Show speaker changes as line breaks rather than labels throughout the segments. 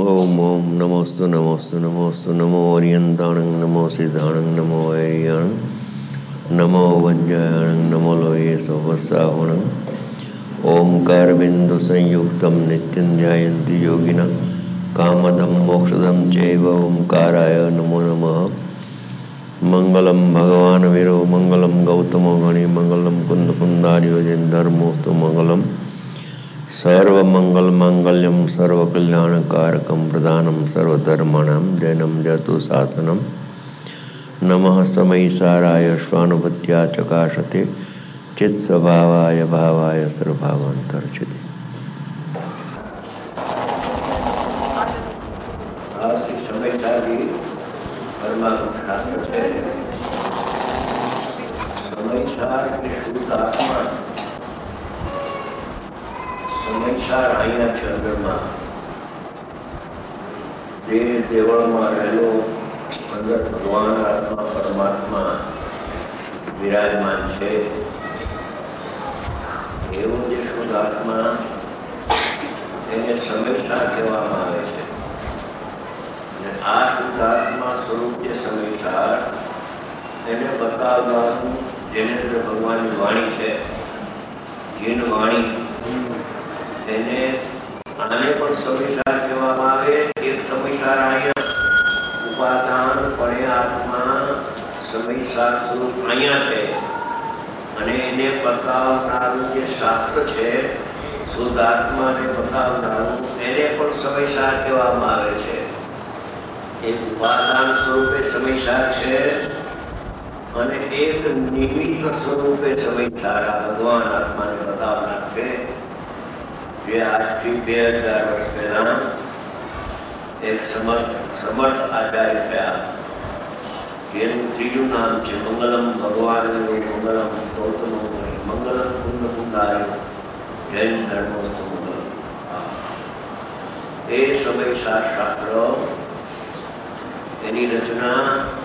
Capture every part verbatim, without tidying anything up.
ओम ओम नमोस्तु नमोस्तु नमोस्तु नमो ओरियंताणं नमो सिद्धाणं नमो ऐरियाणं नमो वज्रायणं नमो लोये सोपस्साहुणं ओंकार बिंदु संयुक्तं नित्यं ध्यायन्ति योगिनः कामदं मोक्षदं चैव ओंकाराय नमो नमः। मंगलम भगवान वीरो मंगलम गौतमो गणि मंगलम कुंद कुंदार्यो जन धर्मोस्तु मंगलम सर्वमंगल मांगल्यम सर्वकल्याणकारकम प्रदानम सर्वधर्माणां जैनम जतु शासनम नमः समयिसाराय स्वानुभूत्या चकाशते चित्स्वभावाय भावाय सर्वभावांतर्चिते।
સમયસાર અહીંયા ચંદ્રમાં દેહ દેવળમાં રહેલો અંદર ભગવાન આત્મા પરમાત્મા વિરાજમાન છે. એવો જે શુદ્ધ આત્મા એને સમયસાર કહેવામાં આવે છે. અને આ શુદ્ધ આત્મા સ્વરૂપ જે સમયસાર એને બતાવવાનું જેને અંદર ભગવાનની વાણી છે, જેની વાણી એને આને પણ સમયસાર કહેવામાં આવે. એક સમયસાર અહીંયા ઉપાદાન પડે આત્મા સમયસાર સ્વરૂપ અહીંયા છે અને એને બતાવનારું જે શાસ્ત્ર છે શુદ્ધ આત્માને બતાવનારું એને પણ સમયસાર કહેવામાં આવે છે. એક ઉપાદાન સ્વરૂપે સમયસાર છે અને એક નિમિત્ત સ્વરૂપે સમયસાર આ ભગવાન આત્માને બતાવનાર છે. જે આજથી બે હજાર વર્ષ પહેલા એક સમર્થ સમર્થ આચાર્ય થયા, જેનું ત્રીજું નામ છે મંગલમ ભગવાન મંગલમ ગૌતમ મંગલમ કુંદ કુંદાય જૈન ધર્મસ્થ મંગલમ. એ સમયસાર શાસ્ત્ર એની રચના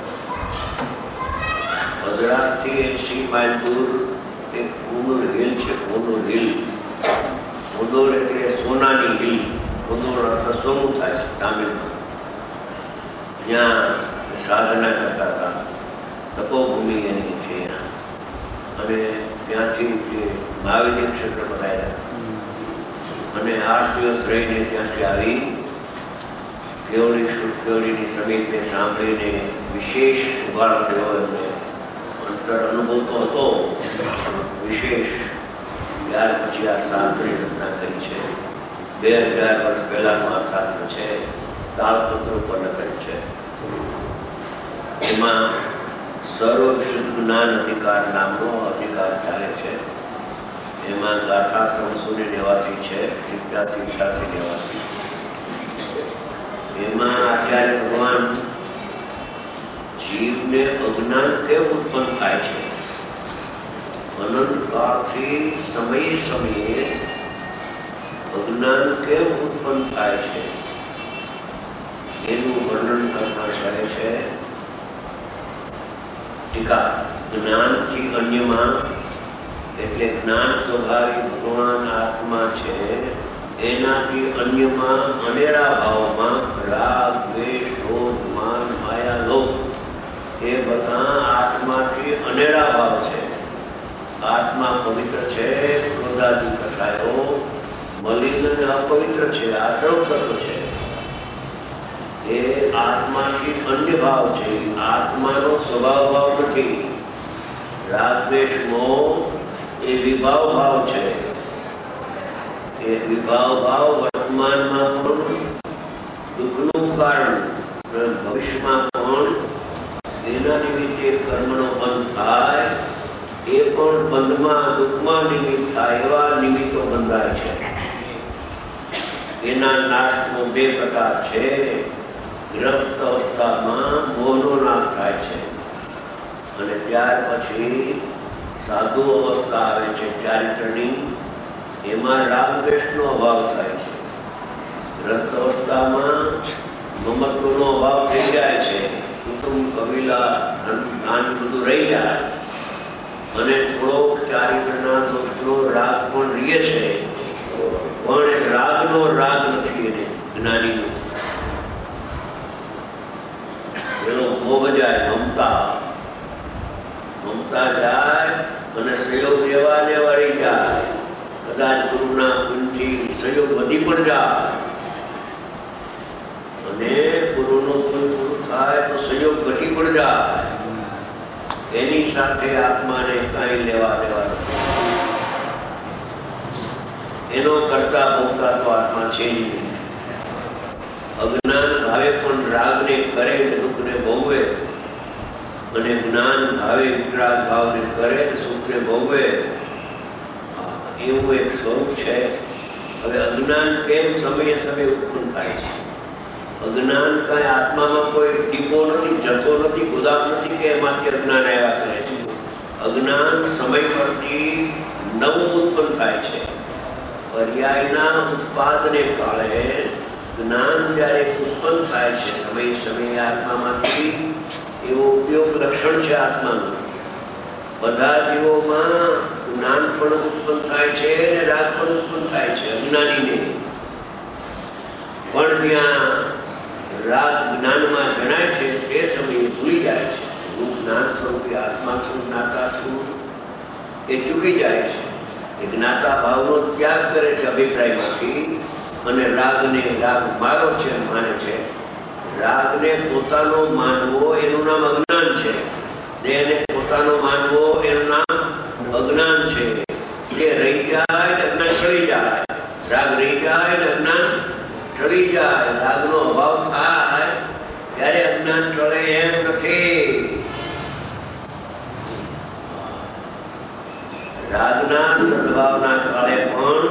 મદ્રાસથી એસી માઇલ દૂર એક કુનુર હિલ છે. કુનુર હિલ, કુનુર એટલે સોનાની હિલ. કુનુર અર્થ સોનું થાય છે તામિલમાં. ત્યાં સાધના કરતા હતા, તપોભૂમિ એની છે અને ત્યાંથી જે મહાવીર ક્ષેત્ર બનાવ્યા અને આઠ દિવસ રહીને ત્યાંથી આવી કેવડી શુદ્ધ કેવડીની સમીપે સાંભળીને વિશેષ ઉગાડ થયો. એમને અંતર અનુભવ તો હતો વિશેષ. ત્યાર પછી આ શાસ્ત્રની રચના કરી છે. બે હજાર વર્ષ પહેલાનું આ શાસ્ત્ર છે, તાળપત્ર ઉપર લખેલ છે. એમાં સર્વ વિશુદ્ધ જ્ઞાન અધિકાર નામનો અધિકાર ચાલે છે. એમાં ગાથા ત્રણસો ને નેવાસી છે, સિત્યાસી અઠ્યાસી નેવાસી. એમાં આચાર્ય ભગવાન જીવને અજ્ઞાન કેમ ઉત્પન્ન થાય છે, અનંતકાળથી સમયે સમયે અજ્ઞાન કેમ ઉત્પન્ન થાય છે એનું વર્ણન કરતા કહે છે ટીકા. જ્ઞાનથી અન્યમાં એટલે જ્ઞાન સ્વભાવી ભગવાન આત્મા છે એનાથી અન્યમાં અનેરા ભાવમાં રાગ દ્વેષ ક્રોધ માન માયા લોભ એ બધા આત્માથી અનેરા ભાવ છે. આત્મા પવિત્ર છે, ક્રોધાદી કષાયો મલિન અને અપવિત્ર છે, આશ્રવ તત્વ છે. એ આત્માથી અન્ય ભાવ છે, આત્માનો સ્વભાવ ભાવ નથી. રાગ દ્વેષ મોહ એ વિભાવ ભાવ છે. એ વિભાવ ભાવ વર્તમાનમાં પણ દુઃખનું કારણ, ભવિષ્યમાં પણ એના નિમિત્તે કર્મનો બંધ થાય, એ પણ બંધમાં દુઃખમાં નિમિત્ત થાય એવા નિમિત્તો બંધાય છે. એના નાશનો બે પ્રકાર છે. ગ્રસ્ત અવસ્થામાં મોહનો નાશ થાય છે અને ત્યાર પછી સાધુ અવસ્થા આવે છે ચારિત્રની, એમાં રાગ દ્વેષનો અભાવ થાય છે. ગ્રસ્ત અવસ્થામાં મમત્વનો અભાવ થઈ જાય છે, કુટુંબ કબીલા જ્ઞાન બધું રહી જાય અને થોડોક ચારિત્રના દોષનો રાગ પણ રહે છે, પણ રાગનો રાગ નથી એને જ્ઞાનીનો. મમતા મમતા જાય અને સહયોગ લેવા લેવા રહી જાય. કદાચ ગુરુના ગુણથી સહયોગ વધી પણ જાય અને ગુરુનું ગુણ પૂરું થાય તો સહયોગ ઘટી પણ જાય. એની સાથે આત્માને કાંઈ લેવા દેવા નથી. એનો કરતા ભોગતા તો આત્મા છે જ નહીં. અજ્ઞાન ભાવે પણ રાગને કરે ને દુઃખને ભોગવે, અને જ્ઞાન ભાવે વિતરાગ ભાવને કરે ને સુખને ભોગવે. એવું એક સ્વરૂપ છે. હવે અજ્ઞાન કેમ સમયે સમયે ઉત્પન્ન થાય છે? અજ્ઞાન કાંઈ આત્મામાં કોઈ ડીપો નથી, જથ્થો નથી, ગોદામ નથી કે એમાંથી અજ્ઞાન આવ્યા કરે છે. અજ્ઞાન સમય પરથી નવું ઉત્પન્ન થાય છે. પર્યાયના ઉત્પાદને કાળે જ્ઞાન જ્યારે ઉત્પન્ન થાય છે સમય સમયે આત્મામાંથી, એવો ઉપયોગ લક્ષણ છે આત્માનું. બધા જીવોમાં જ્ઞાન પણ ઉત્પન્ન થાય છે અને રાગ પણ ઉત્પન્ન થાય છે અજ્ઞાનીને. પણ જ્યાં રાગ જ્ઞાનમાં જણાય છે તે સમયે ભૂલી જાય છે. હું જ્ઞાન સ્વરૂપે આત્મા છું, જ્ઞાતા છું, એ ચૂકી જાય છે. એ જ્ઞાતા ભાવનો ત્યાગ કરે છે અભિપ્રાયમાંથી અને રાગને રાગ મારો છે માને છે. રાગને પોતાનો માનવો એનું નામ અજ્ઞાન છે. દેહને પોતાનો માનવો એનું નામ અજ્ઞાન છે. એ રહી જાય ને અજ્ઞાન ટળી જાય. રાગ રહી જાય ને અજ્ઞાન ટળી જાય. રાગનો અભાવ થાય ત્યારે અજ્ઞાન ટળે એમ નથી. રાગના સદભાવના કાળે પણ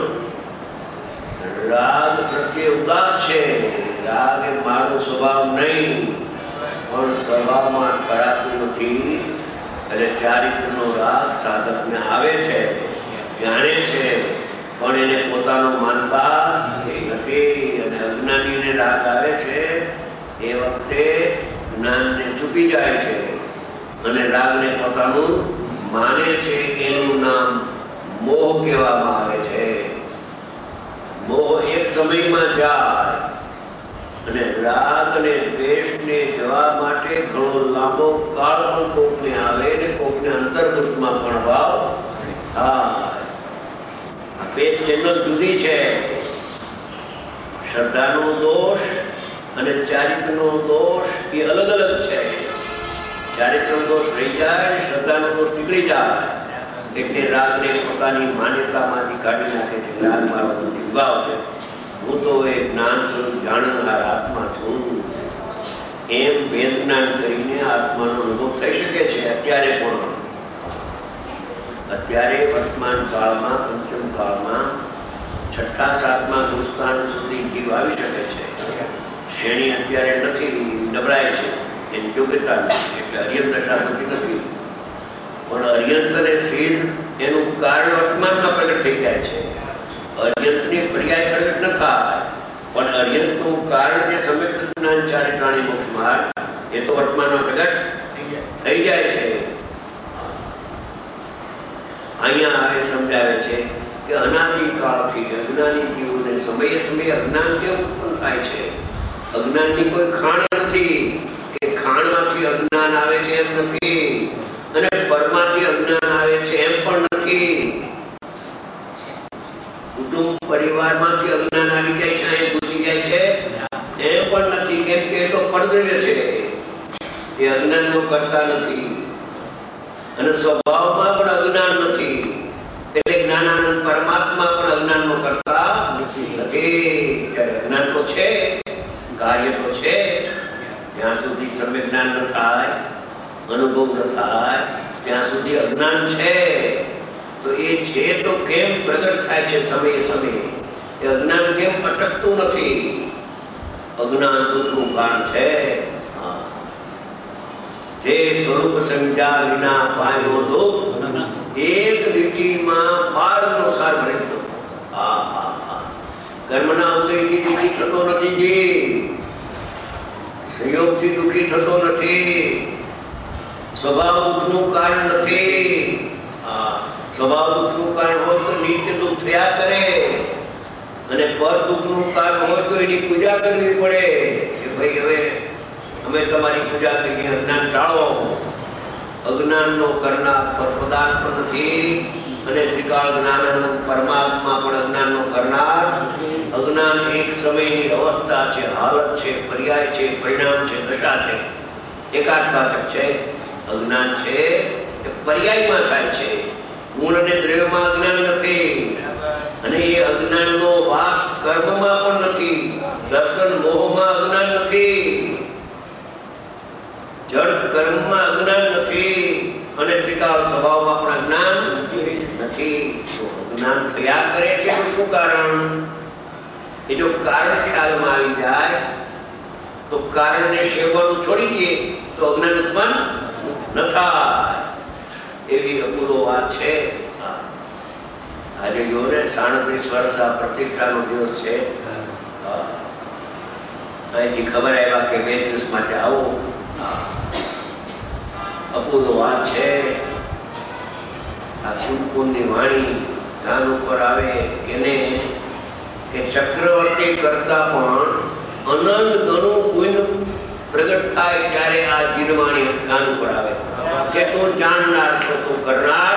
રાગ પ્રત્યે ઉદાસ છે. રાગ એ મારો સ્વભાવ નહીં, પણ સ્વભાવમાં કરાતું નથી. એટલે ચારિત્રનો રાગ સાધકને આવે છે, જાણે છે, પણ એને પોતાનો માનતા નથી. અને અજ્ઞાનીને રાગ આવે છે એ વખતે જ્ઞાનને ચૂકી જાય છે અને રાગને પોતાનું માને છે. એનું નામ મોહ કહેવામાં આવે છે. મોહ એક સમયમાં જાય અને રાગ અને દ્વેષને જવા માટે ઘણો લાંબો કાળ પણ કોકને આવે ને કોકને અંતર્ગતમાં પણ ભાવ થાય. બે ચેનલ જુદી છે. શ્રદ્ધાનો દોષ અને ચારિત્રનો દોષ એ અલગ અલગ છે. ચારિત્રનો દોષ રહી જાય અને શ્રદ્ધાનો દોષ નીકળી જાય એટલે રાગને પોતાની માન્યતામાંથી કાઢી નાખે છે. રાગ મારો ભાવ છે, હું તો એ જ્ઞાન સ્વરૂપ જાણનાર આત્મા છું, એમ વેદ જ્ઞાન કરીને આત્માનો અનુભવ થઈ શકે છે. અત્યારે પણ અત્યારે વર્તમાન કાળમાં, પંચમ કાળમાં છઠ્ઠા સાતમા ગુરુસ્થાન સુધી જીવ આવી શકે છે. શ્રેણી અત્યારે નથી, નબળાય છે, એની યોગ્યતા નથી, એટલે અર્યંત દશા થતી નથી. પણ અર્યંત અને સિદ્ધ એનું કારણ વર્તમાનમાં પ્રગટ થઈ જાય છે. અર્યંતની પર્યાય પ્રગટ ન થાય, પણ અર્યંતનું કારણ જે સમ્યક જ્ઞાન ચારિત્રાણી મોક્ષ માર્ગ એ તો વર્તમાનમાં પ્રગટ થઈ જાય છે. અહીંયા હવે સમજાવે છે કે અનાદિકાળથી અજ્ઞાની જીવોને સમયે સમયે અજ્ઞાન કેમ ઉત્પન્ન થાય છે. અજ્ઞાનની કોઈ ખાણ નથી કે ખાણમાંથી અજ્ઞાન આવે છે એમ નથી, અને પરમાંથી અજ્ઞાન આવે છે એમ પણ નથી. કુટુંબ પરિવારમાંથી અજ્ઞાન આવી જાય છે, અહીં ઘૂસી જાય છે એમ પણ નથી. કેમ કે એ તો પડદ્રવ્ય છે, એ અજ્ઞાનનો કરતા નથી. અને સ્વભાવમાં પણ અજ્ઞાન નથી, એટલે જ્ઞાનાનંદ પરમાત્મા પણ અજ્ઞાનનો કરતા નથી. અજ્ઞાન તો છે, કાર્ય તો છે. જ્યાં સુધી સમ્યક જ્ઞાન ન થાય, અનુભવ ન થાય, ત્યાં સુધી અજ્ઞાન છે. તો એ છે તો કેમ પ્રગટ થાય છે સમયે સમયે? એ અજ્ઞાન કેમ અટકતું નથી? અજ્ઞાન દુઃખનું કારણ છે. તે સ્વરૂપ સમજ્યા વિના પામ્યો દુઃખ, એક લીટીમાં પારનો સાર ભરી દો. હા હા હા કર્મના ઉદયથી દુઃખી થતો નથી, જી સંયોગથી દુઃખી થતો નથી. સ્વભાવ દુઃખનું કારણ નથી. હા સ્વભાવ દુઃખનું કારણ હોય તો નિત્ય દુઃખ થયા કરે, અને પર દુઃખનું કારણ હોય તો એની પૂજા કરવી પડે કે ભાઈ હવે અમે તમારી પૂજા કરીએ, અજ્ઞાન ટાળો. અજ્ઞાનનો કરનાર પર પદાર્થ નથી અને ત્રિકાળ જ્ઞાનાનંદ પરમાત્મા પણ અજ્ઞાનનો કરનાર. અજ્ઞાન એક સમયની અવસ્થા છે, હાલત છે, પર્યાય છે, પરિણામ છે, દશા છે, એકાત્માક છે. અજ્ઞાન છે એ પર્યાયમાં થાય છે. ગુણ અને દ્રવ્યમાં અજ્ઞાન નથી અને એ અજ્ઞાનનો વાસ કર્મમાં પણ નથી. દર્શન મોહમાં અજ્ઞાન નથી, જડ કર્મમાં અજ્ઞાન નથી અને ત્રિકાળ સ્વભાવમાં પણ અજ્ઞાન નથી. અજ્ઞાન થયા કરે છે તો શું કારણ? એ જો કારણ ખ્યાલમાં આવી જાય તો કારણને સેવવાનું છોડી દે તો અજ્ઞાન ઉત્પન્ન ન થાય. એવી અપૂર્વ વાત છે. આજે જો ને સાડત્રીસ વર્ષ આ પ્રતિષ્ઠાનો દિવસ છે. અહીંથી ખબર આવ્યા કે બે દિવસ માટે આવો. અપૂર્વ વાત છે. આ કુંદકુંદની વાણી કાન ઉપર આવે એને કે ચક્રવર્તી કરતા પણ અનંત ગણું પુણ્ય પ્રગટ થાય ત્યારે આ જીનવાણી કાન ઉપર આવે કે તું જાણનાર છો, તું કરનાર.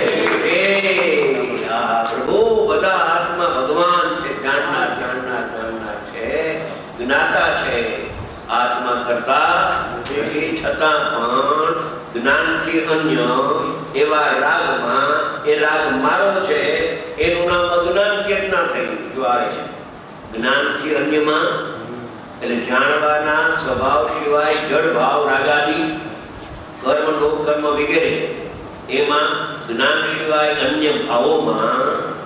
પ્રભુ બધા આત્મા ભગવાન છે, જાણનાર જાણનાર જાણનાર છે, જ્ઞાતા છે. આત્મા કરતા તેથી છતાં પણ જ્ઞાનથી અન્ય એવા રાગમાં, એ રાગ મારો છે એનું નામ અજ્ઞાન ચેતના થઈ જો આવે છે. જ્ઞાનથી અન્યમાં એટલે જાણવાના સ્વભાવ સિવાય જડ ભાવ રાગાદી કર્મ લોક કર્મ વગેરે એમાં જ્ઞાન સિવાય અન્ય ભાવોમાં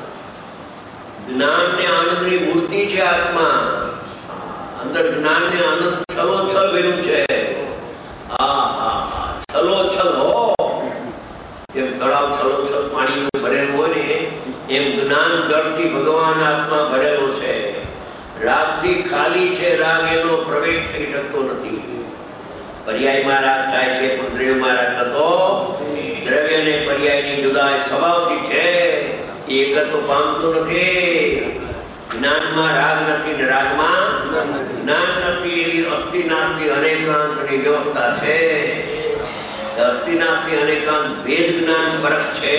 જ્ઞાન ને આનંદની મૂર્તિ છે આત્મા. અંદર જ્ઞાન ને આનંદ છલોછલ બન્યું છે. હા હા છલોછલ હો. એમ તળાવ છલોછલ પાણીનું ભરેલું હોય ને એમ જ્ઞાન જળથી ભગવાન આત્મા ભરેલો છે. રાગથી ખાલી છે, રાગ એનો પ્રવેશ થઈ શકતો નથી. પર્યાયમાં રાગ થાય છે પણ દ્રવ્યમાં રાગ થતો. દ્રવ્ય ને પર્યાયની જુદાઈ સ્વભાવથી છે, એ એકત્વ પામતું નથી. જ્ઞાનમાં રાગ નથી ને રાગમાં જ્ઞાન નથી. એવી અસ્થિ નાસ્તિ અનેકાંતની વ્યવસ્થા છે. અસ્થિ નાસ્તિ અનેકાંત ભેદ જ્ઞાન ફરક છે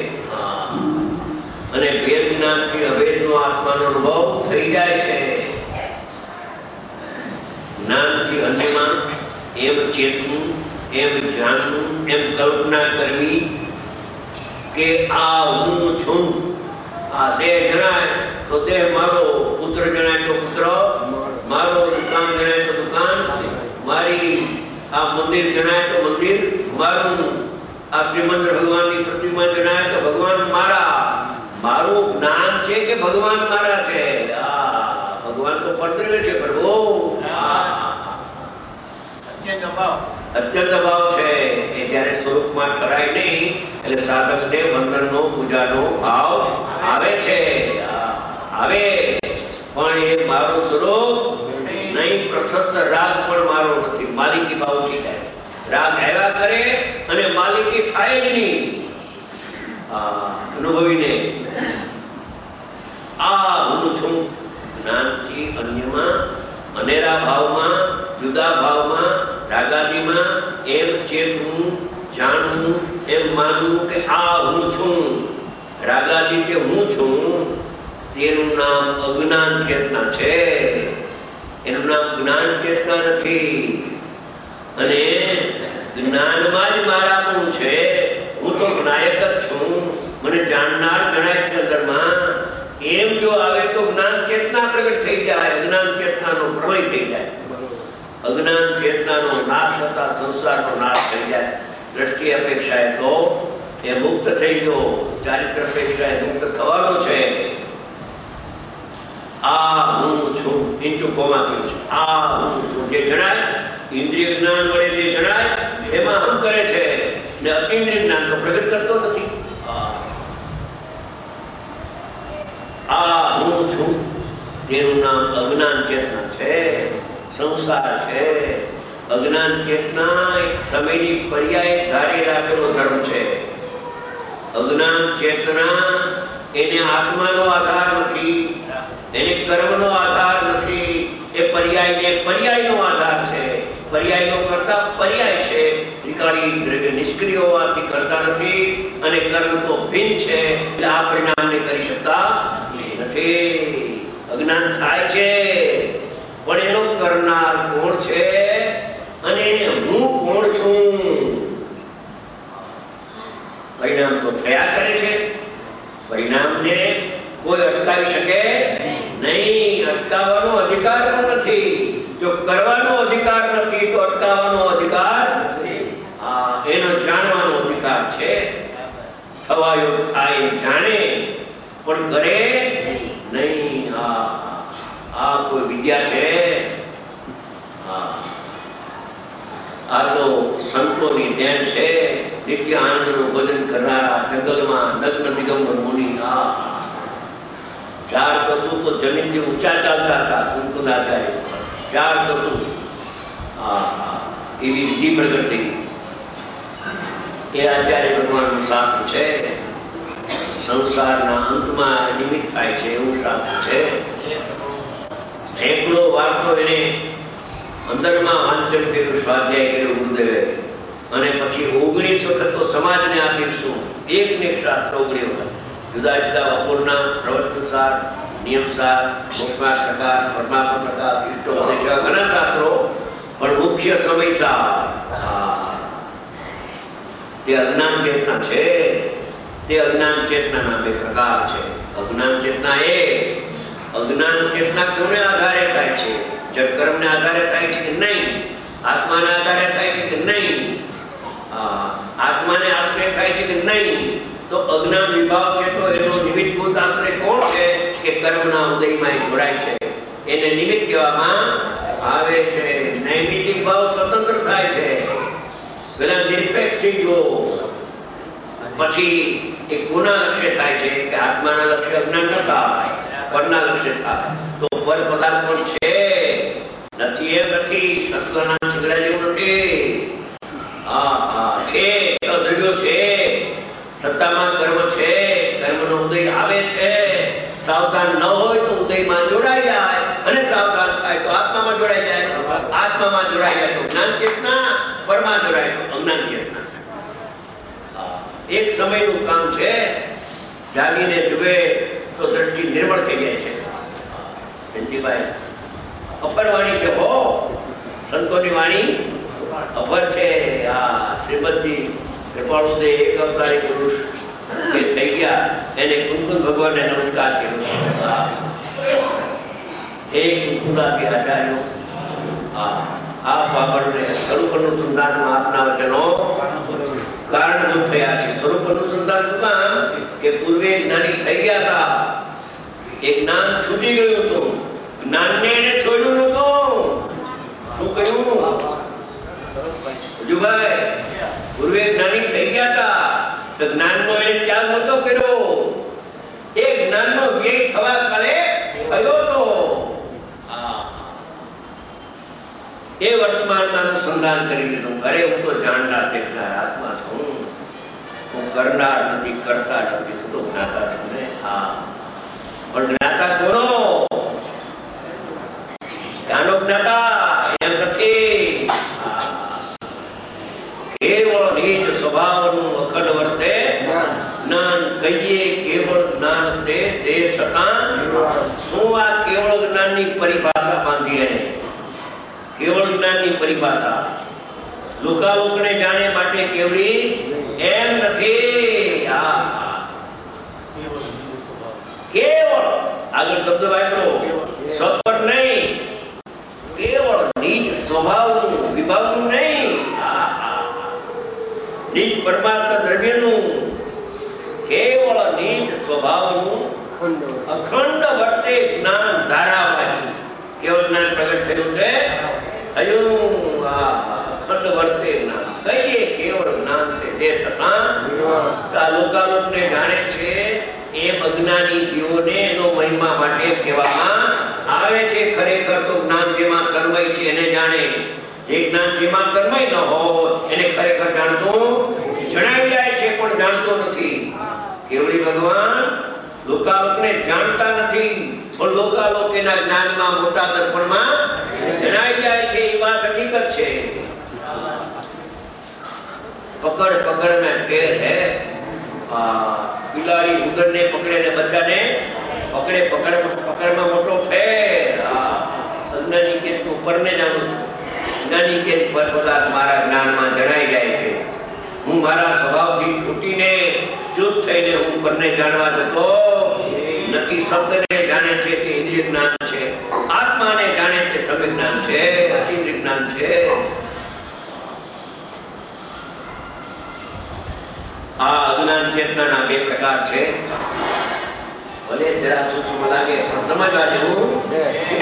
અને ભેદ જ્ઞાનથી અભેદનો આત્માનો અનુભવ થઈ જાય છે. જ્ઞાનથી અન્યમાં એમ ચેતવું, એમ જાણવું, એમ કલ્પના કરવી કે આ હું છું. આ દેહ જણાય તો દેહ મારો, પુત્ર જણાય તો પુત્ર મારો, દુકાન જણાય તો દુકાન મારી, આ મંદિર જણાય તો મંદિર મારું, આ શ્રીમંત ભગવાનની પ્રતિમા જણાય તો ભગવાન મારા. મારું જ્ઞાન છે કે ભગવાન મારા છે? આ ભગવાન તો પરદ્રવ્ય છે પ્રભુ. અત્યંત અભાવ છે એ જયારે સ્વરૂપમાં કરાય નહીં એટલે સાધકને વંદનનો પૂજાનો ભાવ આવે છે. આવે પણ એ મારું સ્વરૂપ નહીં. પ્રશસ્ત રાગ પણ મારો નથી. માલિકી ભાવથી થાય. રાગ આવ્યા કરે અને માલિકી થાય જ નહીં. અનુભવીને આ હું છું જ્ઞાનથી અન્યમાં, અનેરા ભાવમાં, જુદા ભાવમાં, રાગાદીમાં એમ ચેતવું, જાણવું, એમ માનવું કે આ હું છું. રાગાદી કે હું છું તેનું નામ અજ્ઞાન ચેતના છે. એનું નામ જ્ઞાન ચેતના નથી. અને જ્ઞાનમાં જ મારાપણું છે. હું તો જ્ઞાયક જ છું, મને જાણનાર જણાય છે અંદરમાં. એમ જો આવે તો જ્ઞાન ચેતના પ્રગટ થઈ જાય, અજ્ઞાન ચેતનાનો પ્રલય થઈ જાય. અજ્ઞાન ચેતનાનો નાશ થતા સંસારનો નાશ થઈ જાય. દ્રષ્ટિ અપેક્ષાએ તો એ મુક્ત થઈ ગયો, ચારિત્ર અપેક્ષાએ મુક્ત થવાનો છે. આ હું છું ઇન્ટુ કોમા કહ્યું છે. આ હું છું જે જણાય ઇન્દ્રિય જ્ઞાન વડે જે જણાય એમાં હમ કરે છે ને અતિન્દ્રિય જ્ઞાન તો પ્રગટ કરતો નથી. આ હું છું તેનું નામ અજ્ઞાન ચેતના છે, સંસાર છે. અજ્ઞાન ચેતના એક સમયની પર્યાય ધારી રાખેલો ધર્મ છે. અજ્ઞાન ચેતના એને આત્માનો આધાર નથી, એને કર્મનો આધાર નથી. એ પર્યાય પર્યાયનો આધાર છે. પર્યાયનો કરતા પર્યાય છે. ત્રિકાળી દ્રવ્ય નિષ્ક્રિય હોવાથી કરતા નથી અને કર્મ તો ભિન્ન છે એટલે આ પરિણામને કરી શકતા નથી. અજ્ઞાન થાય છે પણ એનો કરનાર કોણ છે અને હું કોણ છું? પરિણામ તો થયા કરે છે. પરિણામને કોઈ અટકાવી શકે નહીં. અટકાવવાનો અધિકાર પણ નથી. જો કરવાનો અધિકાર નથી તો અટકાવવાનો અધિકાર હા એનો જાણવાનો અધિકાર છે. થવાયો થાય જાણે પણ કરે નહીં. હા આ કોઈ વિદ્યા છે? હા આ તો સંતોની દેન છે. નિત્ય આનંદનું ભજન કરનારા જંગલમાં નગ્ન દિગંબર મુનિ. આ ચાર કસુ તો જમીનથી ઊંચા ચાલતા હતા. કુંકુદાચાર્ય ચાર કસુ હા એવી વિધિ પ્રગટ થઈ. એ આચાર્ય ભગવાનનું શાસ્ત્ર છે. સંસારના અંતમાં નિમિત્ત થાય છે એવું શાસ્ત્ર છે. સેંકડો વાર તો એને અંદરમાં વાંચન કર્યું, સ્વાધ્યાય કર્યું ગુરુદેવે, અને પછી ઓગણીસ વખત તો સમાજને આપીશું. એક ને એક શાસ્ત્ર ઓગણીસ વખત જુદા જુદા વપોરના પ્રવચનસાર, નિયમસાર, મોક્ષમાર્ગ પ્રકાશ, પરમાત્મા પ્રકાશ, ઇષ્ટોપદેશ જેવા ઘણા શાસ્ત્રો, પણ મુખ્ય સમયસાર તે અજ્ઞાન ચેતના છે. તે અજ્ઞાન ચેતનાના બે પ્રકાર છે. અજ્ઞાન ચેતના એ અજ્ઞાન ચેતના કોને આધારે થાય છે? જડકર્મને આધારે થાય છે કે નહીં? આત્માને આધારે થાય છે કે નહીં? આત્માને આશ્રય થાય છે કે નહીં? તો અજ્ઞાન વિભાવ છે તો એનો નિમિત્તભૂત આશ્રય કોણ છે? કે કર્મના ઉદયમાં જોડાય છે. એને નિમિત્ત કહેવામાં આવે છે. નૈમિતિક ભાવ સ્વતંત્ર થાય છે. પેલા નિરપેક્ષથી જો પછી એ કોના લક્ષ્ય થાય છે? કે આત્માના લક્ષ્ય અજ્ઞાન ન થાય, પરના લક્ષ્ય થાય. તો પર પદાર્થ પણ છે નથી એમ નથી. સત્વના શિંગડા જેવું નથી. હા હા છે. દ્રવ્યો છે. સત્તામાં કર્મ છે. કર્મનો ઉદય આવે છે. સાવધાન ન હોય તો ઉદયમાં જોડાઈ જાય અને સાવધાન થાય તો આત્મામાં જોડાઈ જાય. આત્મામાં જોડાઈ જાય તો જ્ઞાન ચેતના, પરમાં જોડાય તો અજ્ઞાન ચેતના. એક સમયનું કામ છે. જાગીને જુએ તો દ્રષ્ટિ નિર્મળ થઈ જાય છે. જયંતિભાઈ અપરવાણી છે. હો સંતોની વાણી અપર છે. આ શ્રીમદજી કૃપાળુદે એક અવતારી પુરુષ જે થઈ ગયા એને કુંકુદ ભગવાનને નમસ્કાર કર્યો. હે કુંકુદાદી આચાર્યો, આપ આપણને સ્વરૂપ અનુસંધાનમાં આપના વચનો કારણભૂત થયા છે. સ્વરૂપ અનુસંધાન શું કામ? કે પૂર્વે જ્ઞાની થઈ ગયા હતા. એ જ્ઞાન છૂટી ગયું હતું. જ્ઞાનને એને છોડ્યું નતું. શું કહ્યું હજુભાઈ? પૂર્વે જ્ઞાની થઈ ગયા હતા તો જ્ઞાનનો એને ત્યાગ નતો કર્યો. એ જ્ઞાનનો વ્યય થવા કાલે થયો હતો. એ વર્તમાનમાં અનુસંધાન કરી લીધું. અરે હું તો જાણનાર દેખનાર આત્મા છું. હું કરનાર નથી, કરતા નથી. હું તો જ્ઞાતા છું ને. હા પણ જ્ઞાતા કોનો? જ્ઞાનો જ્ઞાતા એમ નથી. કેવળ નિજ સ્વભાવનું અખંડ વર્તે જ્ઞાન કહીએ. કેવળ જ્ઞાન તે તે છતાં શું આ કેવળ જ્ઞાનની પરિભાષા બાંધી? એને કેવળ જ્ઞાનની પરિભાષા લોકાલોકને જાણે માટે કેવળી એમ નથી. હા કેવળ આગળ શબ્દ વાપરો. સ્વપર નહીં, કેવળ નિજ સ્વભાવનું, વિભાવનું નહીં. નિજ પરમાત્મા દ્રવ્યનું, કેવળ નિજ સ્વભાવનું અખંડ વર્તે જ્ઞાન ધારાવાહી. કેવળ જ્ઞાન પ્રગટ થયું છે. થયું અખંડ વર્તે જ્ઞાન કહીએ. કેવળ જ્ઞાન તે છતાં લોકાલોકને જાણે છે એમ અજ્ઞાની જીવોને એનો મહિમા માટે કહેવામાં આવે છે. ખરેખર તો જ્ઞાન જેમાં કર્મય છે એને જાણે. જે જ્ઞાન જેમાં કર્મય ન હોય એને ખરેખર જાણતું જણાવી જાય છે પણ જાણતો નથી. કેવળી ભગવાન લોકાલોકને જાણતા નથી પણ લોકાલોક એના જ્ઞાનમાં મોટા દર્પણમાં જણાવી જાય છે. એ વાત હકીકત છે. पकड़ पकड़ में फेर है। बिलाड़ी उंदर ने पकड़े ने बच्चा ने पकड़े पकड़ पकड़ में मोटो फेर। अज्ञानी के ऊपर ने जाणु ज्ञानी के पर पदार्थ मारा ज्ञान में जणाई जाए छे। हूँ मारा स्वभाव थी छूटीने चूप थईने हूँ परने जाणवा जतो नथी। शब्द ने जाने छे ते इंद्रिय ज्ञान छे, आत्मा ने जाने ते सम्यक ज्ञान छे, अतीन्द्रिय ज्ञान छे। आ अज्ञान चेतना बे प्रकार छे। भले जरा सूक्ष्म लागे पण समजवा जेवुं છે।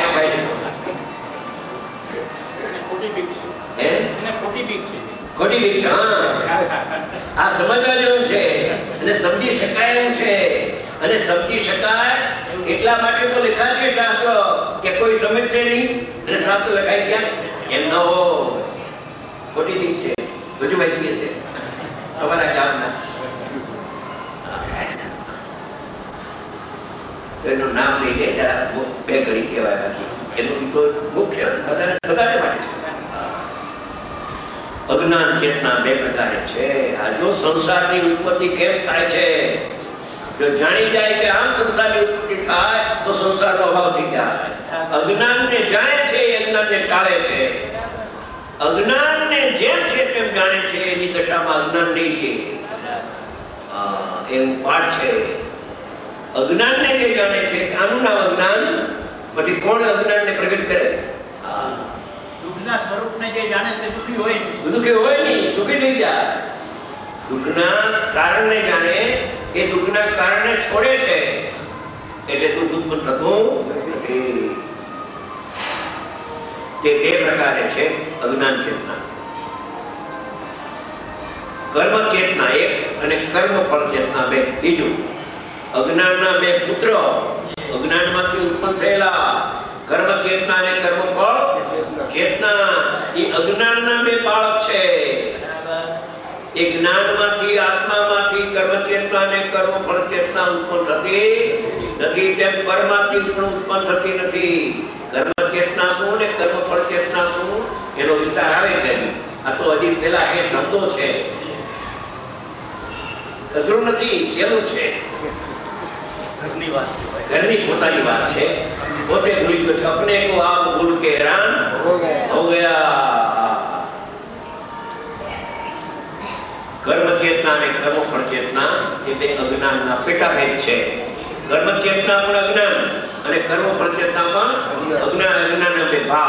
ખોટી બીક છે એને ખોટી બીક છે ખોટી બીક છે હા આ સમજવા જેવું છે અને સમજી શકાય એવું છે અને સમજી શકાય એટલા માટે તો લખાય છે શાસ્ત્ર કે કોઈ સમજશે નહીં અને શાસ્ત્ર લખાઈ ગયા એમ ન હો ખોટી બીક છે બધું વાંચીએ છે તમારા ગામના તો એનું નામ લઈને જરા બે ઘડી કહેવાય બાકી એનું તો મુખ્ય વધારે વધારે માટે છે। अज्ञान चेतना बे प्रकारे छे। आ जो संसार की उत्पत्ति केम थाय छे जो जानी जाए कि आम संसार की उत्पत्ति थाय तो संसार नो अभाव थी जाए। अज्ञान ने जाने छे अज्ञान ने टाळे छे। अज्ञान ने जेम छे तेम जाने छे एनी दशामां अज्ञान नहीं रहे। आ एवं पाठ छे। अज्ञान ने जे जाने छे आनु नाम अज्ञान पछी कोण अज्ञान ने प्रकट करे दुखना स्वरूप ने जे जाने ते दुखी होय दुखी होय नहीं सुखी थई जाय। दुखना कारण ने जाने ए दुखना कारण ने छोड़े छे એટલે દુઃખ ઉત્પન્ન થતું નથી। તે બે પ્રકારે છે અજ્ઞાન ચેતના। કર્મ ચેતના એક અને કર્મ ફળ ચેતના બે બીજું। અજ્ઞાનના બે પુત્ર અજ્ઞાનમાંથી ઉત્પન્ન થયેલા कर्म चेतना ने कर्म फल चेतना ये अज्ञान ना बे बाळक छे। एक ज्ञान माथी आत्मा माथी कर्म चेतना ने कर्म फल चेतना उत्पन्न थती नथी तेम परमार्थी पण उत्पन्न थती नथी। कर्म चेतना शुं ने कर्म फल चेतना शुं एनो विस्तार आवे छे। आ तो हजी पेला के शब्दो छे अघरू नथी सेलू छे घरनी बात छे घरनी पोतानी बात छे। પોતે ભૂલી ગયો अपने को आप भूल के हैरान हो गया हो गया। कर्म चेतना ने कर्म फल चेतना ये बे अज्ञान ना पेटा भेद छे। कर्म चेतना पण अज्ञान અને કર્મ ફળ ચેतना પણ અજ્ઞાન અજ્ઞાન બે ભાગ।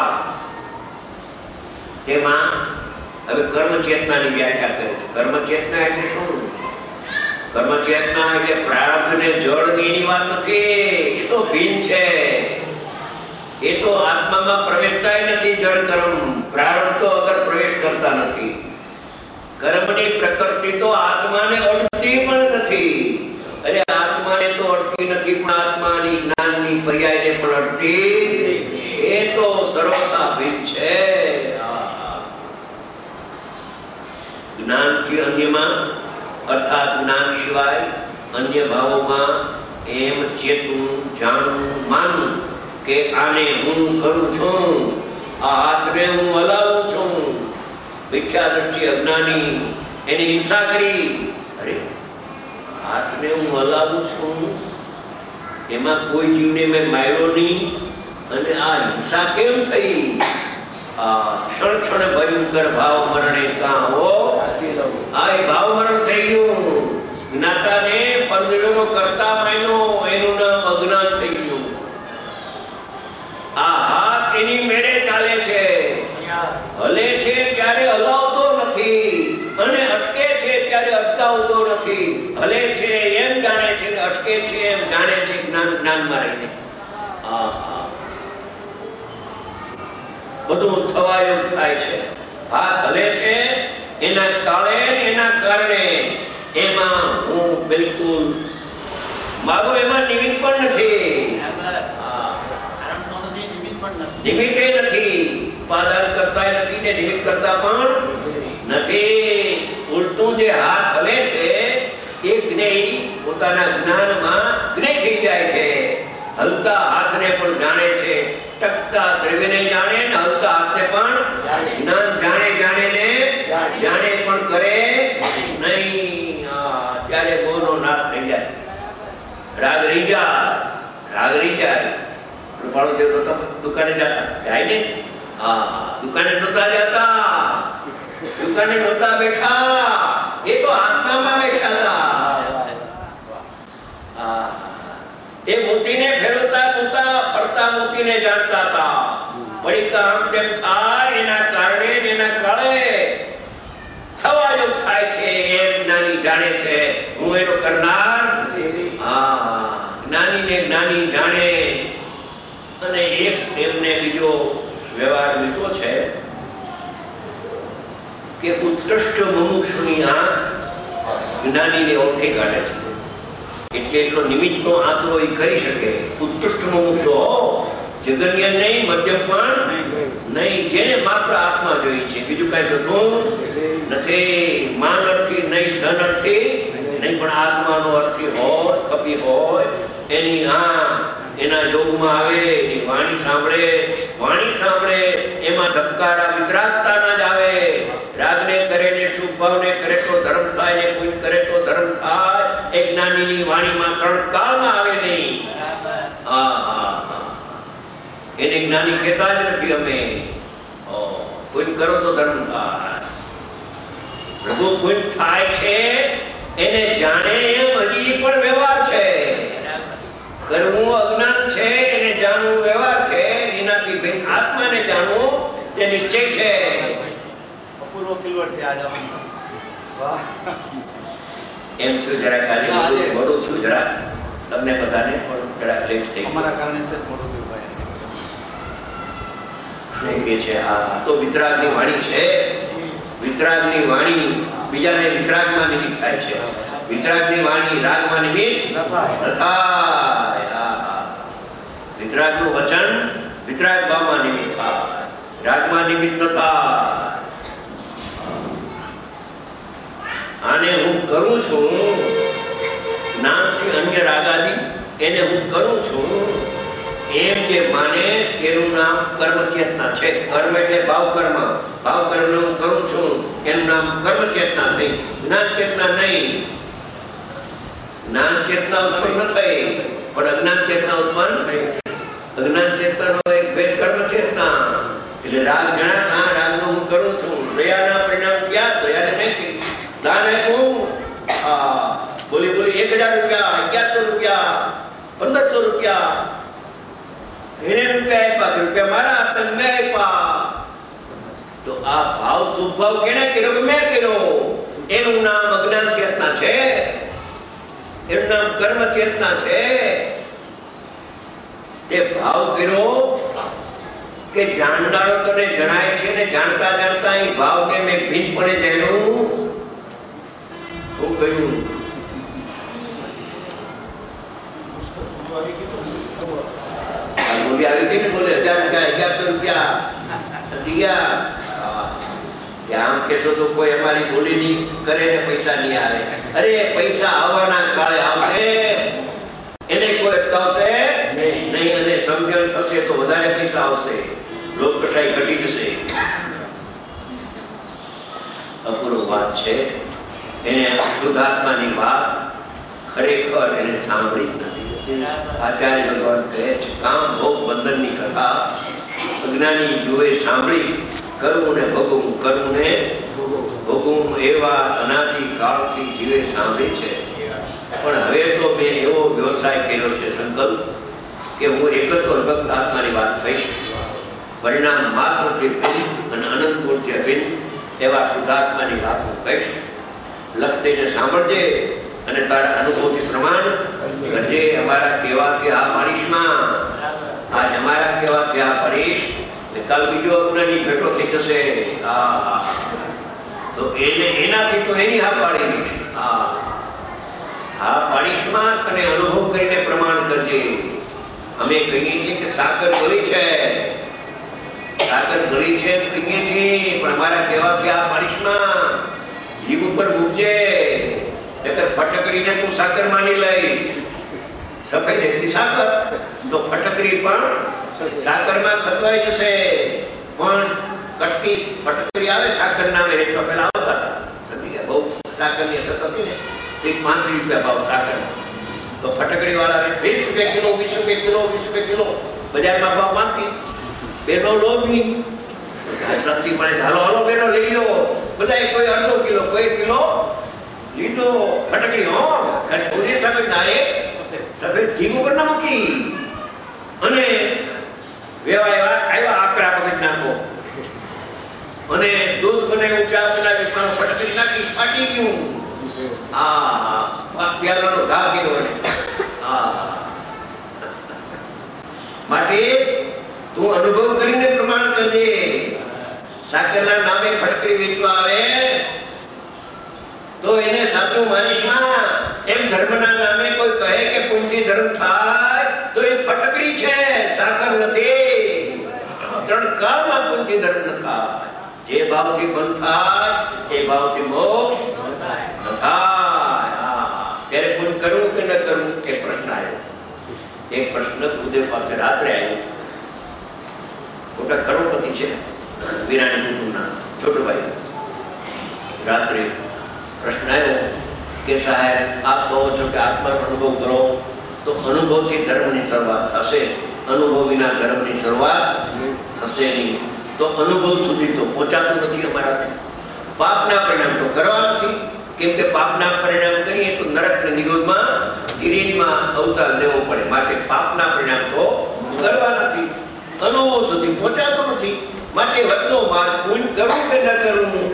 તેમાં હવે કર્મ ચેતનાની વ્યાખ્યા કરે છે। કર્મ ચેતના એટલે શું? કર્મ ચેतना એટલે પ્રારબ્ધ ને જડ ની વાત નથી। એ તો ભીન છે। ये तो आत्मा में प्रवेशता ही नहीं। जड़ कर्म प्रारब्ध तो अगर प्रवेश करता नहीं। कर्मनी प्रकृति तो आत्मा ने अड़ती पण नहीं। अरे आत्मा ने तो अड़ती नहीं पण आत्मा नी ज्ञान नी पर्याय ने पण अड़ती ये तो सर्वथा भिन्न छे। ज्ञान थी अन्य में अर्थात ज्ञान सिवाय अन्य भावों में एम चेतू जानू मानू के आने हूँ करूँ छू आ हाथ ने हूँ हलावू छू। मिथ्या दृष्टि अज्ञानी एनी हिंसा करी। अरे हाथ ने हूँ हलावू छू एमा कोई जीवने में मार्यो नहीं अने आ हिंसा केम थई? आ क्षण क्षण भयंकर भाव मरणे का हो आ भाव मरण थई गयुं। ज्ञाता ने परदेशनो करता मान्यो एनु नाम अज्ञान थई गयुं। आ हाथ एनी मेड़े चाले छे हले छे त्यारे हलावतो नथी अने अटके छे त्यारे अटकावतो नथी। हले छे एम जाने छे ने अटके छे एम जाने छे ज्ञान ज्ञान में रहीने। आ हा બધું થવાયું થાય છે। હાથ હલે છે એના કાળે એના કારણે એમાં હું બિલકુલ મારો એમાં નિમિત્ત પણ નથી। निमित्ते नहीं उपादान करता नहीं ने निमित्त करता पण नहीं। उल्टू जे हाथ हले छे एक ज्ञेय पोताना ज्ञान में ज्ञेय थई जाय छे। हलता हाथ ने पण जाने छे टकता द्रव्य ने जाने ने हलता हाथ ने पण ज्ञान जाने जाने ने जाने पण करे રાગ રહી જાય, રાગ રહી જાય. કૃપાળુ દેવ નહોતા દુકાને જતા, જાય ને? હા, દુકાને નહોતા જતા, દુકાને નહોતા બેઠા, એ તો આત્મામાં બેઠા હતા. હા, એ મોતીને ફેરવતા નહોતા, ફરતા મોતીને જાણતા હતા. પડીકા આમ તેમ થાય એના કારણે એના કાળે થવા યોગ થાય છે એમ જ્ઞાની જાણે છે. હું એનો કરનાર. હા, જ્ઞાનીને જ્ઞાની જાણે. અને એક એમને બીજો વ્યવહાર લીધો છે કે ઉત્કૃષ્ટ મુમુક્ષુની આંખ જ્ઞાનીને ઓળખી કાઢે છે. એટલે એટલો નિમિત્તનો આંતરો એ કરી શકે. ઉત્કૃષ્ટ મુમુક્ષુ જગન્ય નહીં, મધ્યમ પણ નહીં, જેને માત્ર આત્મા જોઈ છે, બીજું કઈ જોતું નથી. માન અર્થી નહીં, ધન અર્થી નહીં, પણ આત્માનો અર્થી હોય, ખપી હોય, એની આંખ એના યોગમાં આવે, એની વાણી સાંભળે, વાણી સાંભળે એમાં ધબકારા વિતરાગતાના જ આવે. રાગને કરે ને શુભ ભાવને કરે તો ધર્મ થાય, ને કોઈ કરે તો ધર્મ થાય. એ જ્ઞાનીની વાણીમાં ત્રણ કાળમાં આવે નહીં. હા હા હા, એને જ્ઞાની કહેતા જ નથી અમે. કોઈ કરો તો ધર્મ થાય. પ્રભુ કોઈ થાય છે એને જાણે એમ હજી પણ વ્યવહાર છે. કરવું અજ્ઞાન છે, એને જાણવું વ્યવહાર છે. એનાથી ભિન્ન આત્માને જાણવું તે નિશ્ચય છે.
અપૂર્વ કિલવટ છે આજ. વાહ,
એમ છું જરા ખાલી મોડું છું જરા, તમને બધાને પણ જરા લેટ થઈ
અમારા કારણે છે મોડું થયું ભાઈ.
શું કે છે? હા, તો વિતરાગની વાણી છે. વિતરાગની વાણી બીજાને વિતરાગમાં નિમિત્ત થાય છે. વિતરાગની વાણી રાગમાં નિમિત્ત ન થાય. વિતરાગનું વચન વિતરાગ ભાવમાં નિમિત્ત થાય, રાગમાં નિમિત્ત ન થાય. આને હું કરું છું નામથી અન્ય રાગાદી, એને હું કરું છું એમ જે માને તેનું નામ કર્મ ચેતના છે. કર્મ એટલે ભાવ કર્મ. ભાવ કર્મ હું કરું છું એનું નામ કર્મ ચેતના થઈ, જ્ઞાન ચેતના નહીં. જ્ઞાન ચેતના ઉત્પન્ન ન થઈ, પણ અજ્ઞાન ચેતના ઉત્પન્ન થઈ. અજ્ઞાન ચેતનાનો એક ભેદ કર્મ ચેતના. એટલે રાગ જણા રાગનું હું કરું છું. દયાના પરિણામ થયા, દયાને મેં કીધું. દાન આપ્યું, બોલી બોલી એક હજાર રૂપિયા, અગિયારસો રૂપિયા, પંદરસો રૂપિયા, એને રૂપિયા આપ્યા, રૂપિયા મારા હાથમાં મેં આપ્યા. તો આ ભાવ શુભ ભાવ કેને કર્યો કે મેં કર્યો? એનું નામ અજ્ઞાન ચેતના છે, એનું નામ કર્મ ચેતના છે. તે ભાવ કર્યો કે જાણનારો તને જણાય છે ને જાણતા જાણતા એ ભાવને મેં ભિન્નપણે જાણ્યું. શું કહ્યું? બોલી આવી હતી ને, બોલે હજાર રૂપિયા, અગિયારસો રૂપિયા સતી ગયા. આમ કેશો તો કોઈ અમારી બોલી નહીં કરે ને પૈસા નહીં આવે. અરે પૈસા આવવાના કાળે આવશે, એને કોઈ અટકાવશે નહીં. અને સમજણ થશે તો વધારે પૈસા આવશે, લોકકશાહી ઘટી જશે. અપૂર્વ વાત છે. એને શુદ્ધાત્માની વાત ખરેખર એને સાંભળી નથી. આચાર્ય ભગવાન કહે છે કામ ભોગ બંધનની કથા અજ્ઞાની જુએ સાંભળી. કરવું ને ભોગવું, કરવું ને ભોગવું એવા અનાદિ કાળથી જીવે સાંભળી છે. પણ હવે તો મેં એવો વ્યવસાય કર્યો છે સંકલ્પ કે હું એક જ ભક્ત આત્માની વાત કહીશ. પરિણામ માત્રથી ભિન્ન અને અનંત ગુણથી અભિન્ન એવા શુદ્ધાત્માની વાત હું કહીશ. લક્ષ દઈને સાંભળજે અને તારા અનુભવથી પ્રમાણ કરજે. અમારા કહેવાથી આ પાડીશમાં, આજ અમારા કહેવાથી આ પાડીશ, કાલ બીજો અજ્ઞાની ભેટો થઈ જશે. હા, તો એને એનાથી તો એની હા પાડી દઈશ. હા હા પાડીશમાં તને અનુભવ કરીને પ્રમાણ કરજે. અમે કહીએ છીએ કે સાકર ગળી છે, સાકર ગળી છે કહીએ છીએ, પણ અમારા કહેવાથી આ પાડીશમાં જીભ ઉપર મૂકજે. નકર ફટકડીને તું સાકર માની લઈશ. સફેદ એટલી સાકર તો ફટકડી પણ સાકરમાં ખતવાઈ જશે. પણ કટકી ફટકડી આવે સાકર નામે હેઠળ પેલા આવતા હતા. સમજી ગયા? બહુ સાકરની અછત હતી ને, તે પાંત્રીસ રૂપિયા ભાવ સાકર. તો ફટકડી વાળાને વીસ રૂપિયા કિલો વીસ રૂપિયા કિલો વીસ રૂપિયા કિલો બજારમાં ભાવ માંથી બેનો લોભ નહીં, સસ્તી પડે, હાલો હાલો બેનો લઈ લો. બધા કોઈ અડધો કિલો કોઈ કિલો લીધો ફટકડી. હો ઓલી સફેદ ના એ સફેદ ઘી ઉપર ના મૂકી અને વેવાય આવ્યા આકડા પકડી નાખો અને દૂધ બનાવ્યું ચા બનાવી પણ ફટકડી નાખી ફાટી ગયું. હા પ્યાલાનો ઘા કીધો ને. હા માટે તું અનુભવ કરીને પ્રમાણ કરજે. સાકરના નામે ફટકડી વેચવા આવે તો એને સાચું માનીશ માં. એમ ધર્મના નામે કોઈ કહે કે પુણ્ય ધર્મ થાય તો એ ફટકડી છે, સાકર નથી. ત્રણ કાળમાં પુણ્ય ધર્મ ન થાય. જે ભાવથી બંધ થાય એ ભાવથી મોક્ષ ન થાય. ત્યારે પુણ્ય કરવું કે ન કરવું એ પ્રશ્ન આવ્યો. એક પ્રશ્ન ગુરુદેવ પાસે રાત્રે આવ્યો. મોટા કરોડપતિ છે વિરાણી કુટુંબના છોટુભાઈ. રાત્રે પ્રશ્ન આવ્યો કે સાહેબ આપ કહો છો કે આત્માનો અનુભવ કરો તો અનુભવથી ધર્મની શરૂઆત થશે, અનુભવ વિના ધર્મની શરૂઆત થશે નહીં. તો અનુભવ સુધી તો પહોંચાતું નથી અમારાથી. પાપના પરિણામ તો કરવા નથી, કેમ કે પાપના પરિણામ કરીએ તો નરકની નિરોધમાં ગિરીજમાં અવતાર લેવો પડે. માટે પાપના પરિણામ તો કરવા નથી, અનુભવ સુધી પહોંચાતું નથી. માટે વચનો માર્ગ પુણ્ય કરવું કે ન કરવું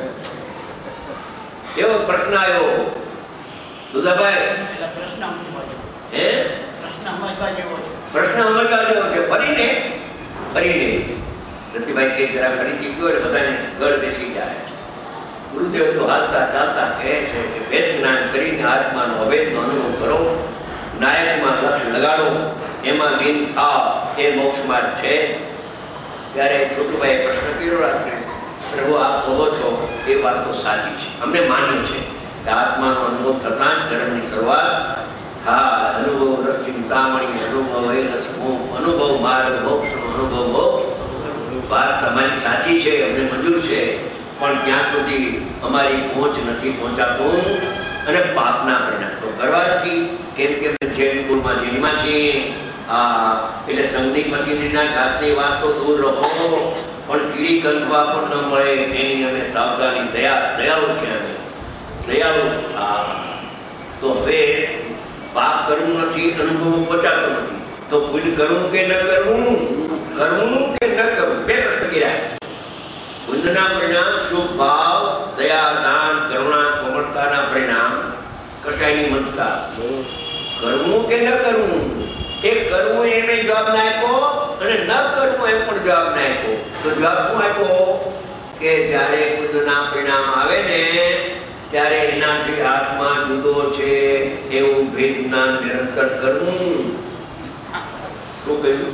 એવો પ્રશ્ન આવ્યો. દુધાભાઈ
પ્રશ્ન
હે
પ્રશ્ન સમજવા જેવો છે.
પ્રશ્ન સમજવા જેવો છે. ફરીને ફરીને રતિભાઈ કે જરા ફરીથી ગયો એટલે બધાને ગળ બેસી જાય. ગુરુદેવ તો હાલતા ચાલતા કહે છે કે વેદ જ્ઞાન કરીને આત્માનો અભેદનો અનુભવ કરો, નાયકમાં લક્ષ્ય લગાડો, એમાં લીન થાવ, એ મોક્ષ માર્ગ છે. ત્યારે છોટુભાઈ પ્રશ્ન કર્યો રાત્રે, પ્રભુ આપ કહો છો એ વાત તો સાચી છે, અમને માન્ય છે કે આત્માનો અનુભવ થતા જ ધર્મની શરૂઆત. હા અનુભવ રસ ચિંતામણી, અનુભવ એ રસ અનુભવ માર્ગ મોક્ષનો અનુભવ મોક્ષ. વાત તમારી સાચી છે, અમને મંજૂર છે, પણ ત્યાં સુધી અમારી પહોંચ નથી પહોંચાતું અને પાપના પરિણામ તો કરવા નથી. કેમ કે જૈન કુળમાં જૈનમાં છીએ. હા એટલે સંગની પતિના ઘાતની વાત તો દૂર રહો, પણ કીડી કંથવા પણ ન મળે એની અમે સાવધાની. દયા દયાળુ છે અમે દયાળુ. હા તો હવે પાપ કરવું નથી, અનુભવ પહોંચાતો નથી, તો પુણ્ય કરવું કે ન કરવું, કરવું કે ન કરવું, બે પ્રશ્ન કર્યા છે. પુણ્યના પરિણામ શુભ ભાવ, દયા, દાન, કરુણા, કોમળતાના પરિણામ કશાયની મમતા. કરવું કે ન કરવું, એ કરવું એને જવાબ ના આપ્યો અને ન કરવું એમ પણ જવાબ ના આપ્યો. તો જવાબ શું આપ્યો કે જ્યારે પુણ્યના પરિણામ આવે ને ત્યારે એનાથી આત્મા જુદો છે એવું ભેદ જ્ઞાન નિરંતર કરવું. શું કહ્યું?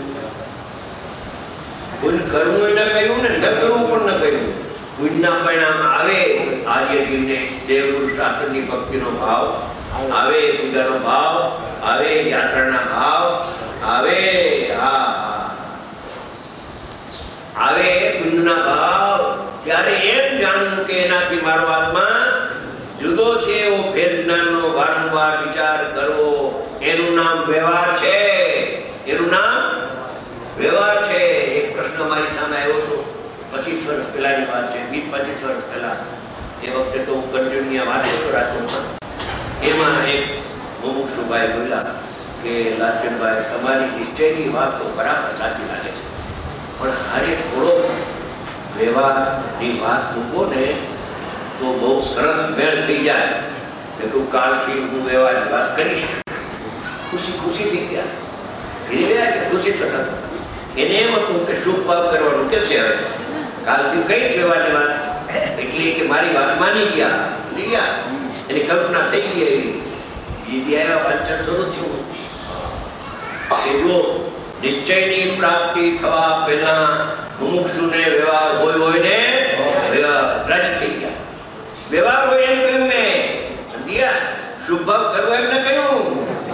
પુણ્ય કરવું ન કહ્યું ને ન કરવું પણ ન કહ્યું. પુણ્યના પરિણામ આવે, આર્યજીવને દેવગુરુ શાસ્ત્રની ભક્તિનો ભાવ આવે, પૂજાનો ભાવ આવે, યાત્રાના ભાવ આવે. હા આવે પુણ્યના ભાવ, ત્યારે એમ જાણવું કે એનાથી મારો આત્મા જુદો છે એવો ભેદ જ્ઞાનનો વારંવાર વિચાર કરવો. એનું નામ વ્યવહાર છે, એનું નામ વ્યવહાર છે. એક પ્રશ્ન મારી સામે આવ્યો હતો, પચીસ વર્ષ પહેલાની વાત છે, વીસ પચીસ વર્ષ પહેલા. એ વખતે તો હું કન્ટિન્યુ વાત કરતો રાજકોટમાં. એમાં એક મુમુક્ષુભાઈ બોલ્યા કે લાલચંદભાઈ તમારી નિશ્ચયની વાત તો બરાબર સાચી લાગે છે, પણ આજે થોડો વ્યવહારની વાત મૂકો ને તો બહુ સરસ મેળ થઈ જાય. કે તું કાલથી હું વ્યવહારની વાત કરીશ. ખુશી ખુશી થઈ ગયા, ઘેરી ગયા કે ખુશી થતા થતા. એને એમ હતું કે શુભ ભાવ કરવાનું કેસે હવે કાલથી કઈ વ્યવહારની વાત, એટલે કે મારી વાત માની ગયા લઈ ગયા, એની કલ્પના થઈ ગઈ. એવી બીજી આવ્યા વાંચન શરૂ થયું કે જો નિશ્ચયની પ્રાપ્તિ થવા પહેલા મુમુક્ષુને વ્યવહાર હોય હોય ને વ્યવહાર રાજી થઈ ગયા. વ્યવહાર હોય એમ કહ્યું મેં, સમજ્યા? શુભ ભાવ કરવો એમ ન કહ્યું.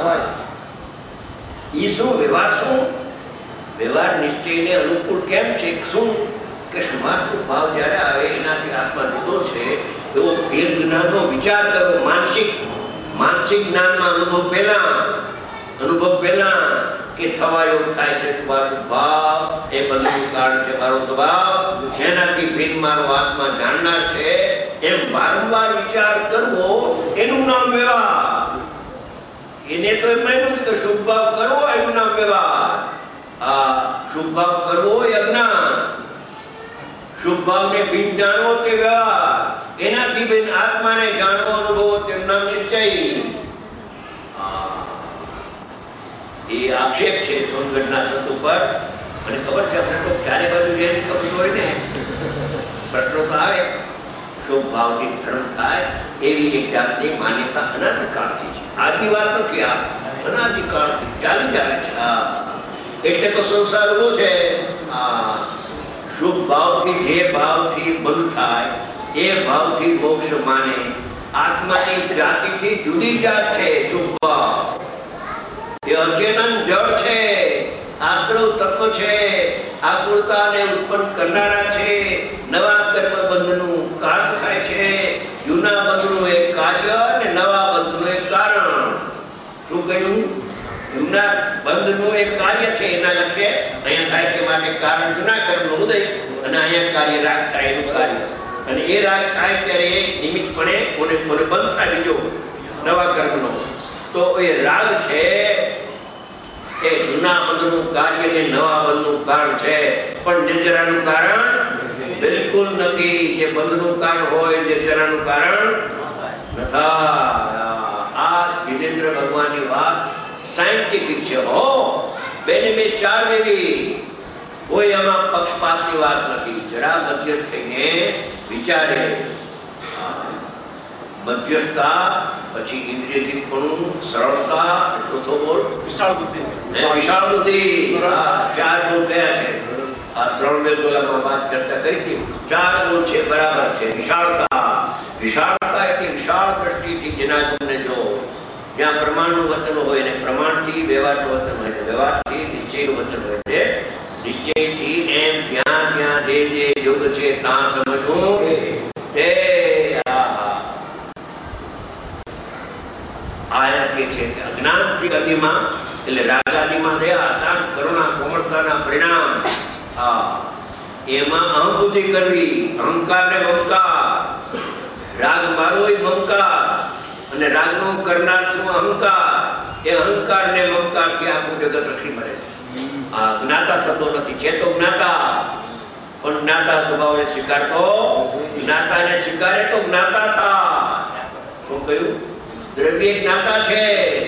એ શું વ્યવહાર? શું વ્યવહાર નિશ્ચયને અનુકૂળ કેમ છે? શું કે શુભાશુભ ભાવ જ્યારે આવે એનાથી આત્મા જુદો છે એવો ભેદ જ્ઞાનનો વિચાર કરવો. માનસિક માનસિક જ્ઞાનમાં અનુભવ પહેલા અનુભવ પહેલા કે થવા એવું થાય છે શુભાશુભ ભાવ એ બંધનું કારણ છે મારો સ્વભાવ, જેનાથી ભિન્ન મારો આત્મા જાણનાર છે, એમ વારંવાર વિચાર કરવો એનું નામ વ્યવહાર. એને તો એમ માન્યું કે શુભ ભાવ કરવો એનું નામ વ્યવહાર. આ શુભ ભાવ કરવો એ અજ્ઞાન, શુભ ભાવને ભિન્ન જાણવો તે વ્યવહાર, એનાથી ભિન્ન આત્માને જાણવો અનુભવો તેનું નામ નિશ્ચય. એ આક્ષેપ છે સોનગઢના સંત ઉપર. અને ખબર છે આપણે તો ચારે બાજુ જેની ખબર હોય ને પ્રશ્નો તો આવે. શુભ ભાવથી ધર્મ થાય એવી એક જાતની માન્યતા અનાદિકાળથી છે. આજની વાત નથી, આ અનાદિકાળથી ચાલી જાય છે. એટલે તો સંસાર ઉભો છે. આ શુભ ભાવથી જે ભાવથી બંધ થાય એ ભાવથી મોક્ષ માને. આત્માની જાતિથી જુદી જાત છે શુભ ભાવ. એ અચેતન જળ છે, આશ્રવ તત્વ છે, આકુળતાને ઉત્પન્ન કરનારા છે. નવા કર્મ બંધનું કારણ થાય છે. જૂના બંધનું એક કાર્ય અને નવા બંધનું એક કારણ. શું કહ્યું? જૂના બંધનું એક કાર્ય છે, એના લક્ષ્ય અહીંયા થાય છે માટે કારણ જૂના કર્મનું ઉદય, અને અહીંયા કાર્ય રાગ થાય એનું કાર્ય. અને એ રાગ થાય ત્યારે એ નિમિત્તપણે કોને કોને બંધ થાય બીજો નવા કર્મનો. તો એ રાગ છે એ જૂના બંધનું કાર્ય ને નવા બંધનું કારણ છે, પણ નિર્જરાનું કારણ બિલકુલ નથી. જે બંધનું કારણ હોય નિર્જરાનું કારણ નથી. આ વિજેન્દ્ર ભગવાનની વાત સાયન્ટિફિક છે. હો બેને બે ચાર જેવી કોઈ એમાં પક્ષપાતની વાત નથી. જરા મધ્યસ્થ થઈને વિચારે. મધ્યસ્થતા, પછી ઇન્દ્રિયધીનપણું, સરળતા, ચોથો બોલ વિશાળ બુદ્ધિ. વિશાળ બુદ્ધિ ચાર બોલ કયા છે? આ શ્રવણ બેદોલામાં વાત ચર્ચા કરી હતી. ચાર બોલ છે, બરાબર છે. વિશાળતા, વિશાળતા એટલે વિશાળ દ્રષ્ટિથી જેના ગુણને જો. જ્યાં પ્રમાણનું વચન હોય ને પ્રમાણથી વ્યવહારનું વચન હોય, વ્યવહારથી નિશ્ચયનું વચન હોય છે, નિશ્ચયથી એમ જ્યાં જ્યાં જે જે યોગ છે ત્યાં સમજવું તે. આયા કે છે કે અજ્ઞાનથી અગ્નિમાં એટલે રાગાદિમાં દયા, દાન, કરુણા, કોમળતાના પરિણામ. હા, એમાં અહંબુદ્ધિ કરવી, અહંકાર ને મમકાર. રાગ મારો મમકાર અને રાગનો કરનાર છું અહંકાર. એ અહંકાર ને મમકાર થી આખું જગત રખડી મળે છે. આ જ્ઞાતા થતો નથી. છે તો જ્ઞાતા, પણ જ્ઞાતા સ્વભાવને સ્વીકારતો જ્ઞાતાને સ્વીકારે તો જ્ઞાતા થાય. શું કહ્યું? દ્રવ્ય જ્ઞાતા છે,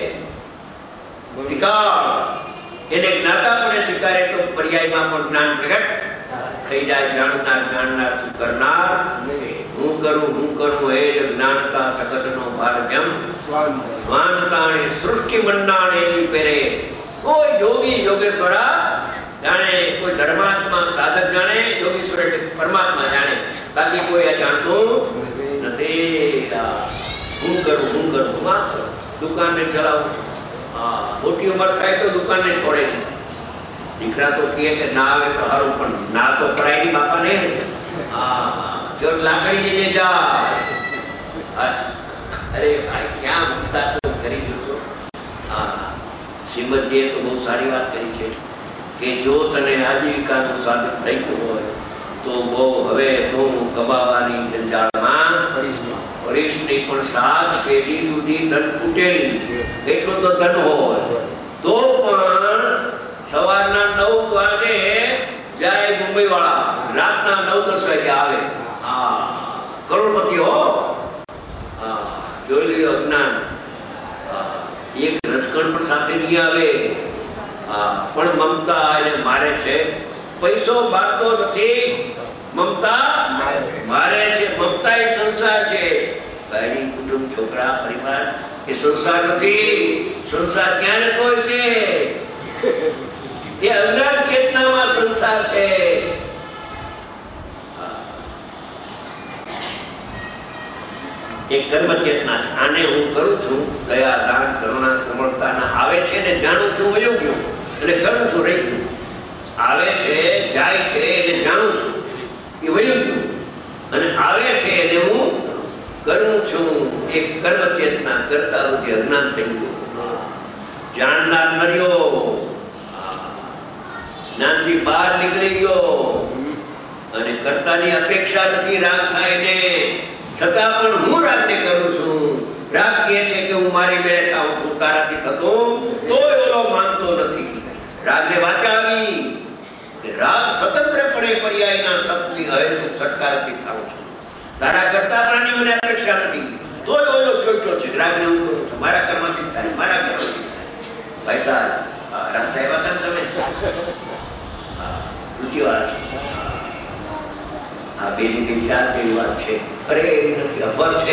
સ્વીકાર. એને જ્ઞાતા પણ સ્વીકારે તો પર્યાયમાં પણ જ્ઞાન પ્રગટ થઈ જાય. જાણનાર જાણનાર શું કરનાર હું કરું હું કરું એ જ જ્ઞાનતા સકતનો ભાર જેમ સ્વાનતાણે સૃષ્ટિ મંડાણ એની પેરે. કોઈ યોગી યોગેશ્વરા જાણે, કોઈ ધર્માત્મા સાધક જાણે, યોગેશ્વર એટલે પરમાત્મા જાણે, બાકી કોઈ આ જાણતું નથી. હું કરું હું કરું માં દુકાનને ચલાવું છું. હા, મોટી ઉંમર થાય તો દુકાનને છોડે છે. દીકરા તો કહે કે ના આવે તો સારું, પણ ના તો પડાય નહીં બાપાને. હા, જો લાકડી લઈને જા. અરે ભાઈ ક્યાં મુક્તા તો કરી દો છો. હા, શ્રીમદજીએ તો બહુ સારી વાત કરી છે કે જો તને આજીવિકાનું સાધન થઈ ગયું હોય તો બહુ હવે તું કમાવાની જંજાળમાં પરીશ નહીં, પણ સાત પેઢી સુધી ધન ખૂટે નહીં એટલું તો ધન હોય તો પણ સવારના નવ વાગે જાય મુંબઈ વાળા, રાતના નવ દસ વાગે આવે. હા, કરોડપતિ હો. હા, જોઈ લ્યો અજ્ઞાન. એક રજકણ પણ સાથે નહીં આવે. હા, પણ મમતા એને મારે છે. પૈસો મારતો નથી, મમતા મારે છે. મમતા એ સંસાર છે. ભાઈ, કુટુંબ, છોકરા, પરિવાર એ સંસાર નથી. સંસાર ક્યાં રહેતો હોય છે? એ અજ્ઞાન ચેતનામાં સંસાર છે. એક કર્મ ચેતના છે. આને હું કરું છું, દયા, દાન, કરુણા, કોમળતાના આવે છે ને જાણું છું વયો ગયો, એટલે કરું છું રહી ગયું. આવે છે જાય છે એને જાણું છું એ વયું ગયું, અને આવે છે એને હું કરું છું. એક કર્મ ચેતના કરતા બુદ્ધિ અજ્ઞાન થઈ ગયું. જાણનાર મર્યો, જ્ઞાનથી બહાર નીકળી ગયો અને કર્તાની અપેક્ષા નથી રાગ થાય ને છતાં પણ હું રાગને કરું છું. રાગ કહે છે કે હું મારી મેળે થાઉં છું, તારાથી થતો તોય ઓલો માનતો નથી. રાગને વાચા આવી કે રાગ સ્વતંત્રપણે પર્યાયના સતની અહેતુક છટકારથી થાઉં છું. તારા કરતા પ્રાણી મને અપેક્ષા નથી, તોય ઓલો ચોટ્યો છે. રાગને હું કરું છું, મારા કર્મથી થાય, મારા કર્મથી થાય. ભાઈ સાહેબ રામ સાહેબ હતા ને તમે રુચિવાળા છે. આ બે ની કઈ ચાર જેવી વાત છે, અરે એવી નથી, અભર છે.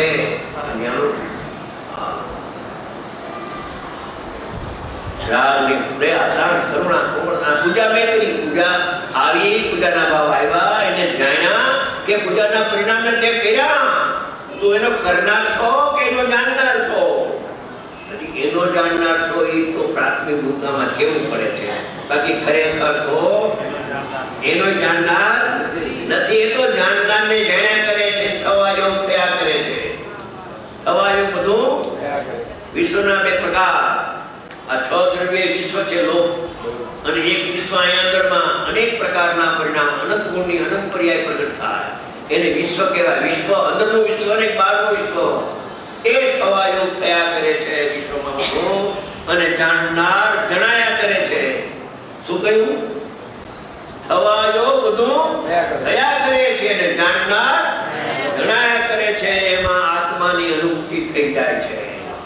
પૂજા મેં કરી, પૂજા આવી, પૂજાના ભાવ આવ્યા, એને જાણ્યા કે પૂજાના પરિણામને તે કર્યા. તો એનો કરનાર છો કે એનો જાણનાર છો? એનો જાણનાર છો એ તો પ્રાથમિક મુદ્દામાં કેવું પડે છે. બાકી ખરેખર તો એનો જાણનાર નથી. એ તો જાણનારને જાણ્યા કરે છે, થવા યોગ થયા કરે છે. થવા યોગ બધું વિશ્વના બે પ્રકાર, આ છ દ્રવ્ય વિશ્વ છે લોક, અને એક વિશ્વ અહીંયા અંદરમાં અનેક પ્રકારના પરિણામ અનંત ગુણની અનંત પર્યાય પ્રગટ થાય, એને વિશ્વ કહેવાય. વિશ્વ અંદરનું વિશ્વ અને બહારનું વિશ્વ એ થવા યોગ થયા કરે છે વિશ્વમાં બધું, અને જાણનાર જણાયા કરે છે. શું કહ્યું? થવા યોગ બધું થયા કરે છે અને જાણનાર જણાયા કરે છે. એમાં આત્માની અનુભૂતિ થઈ જાય છે.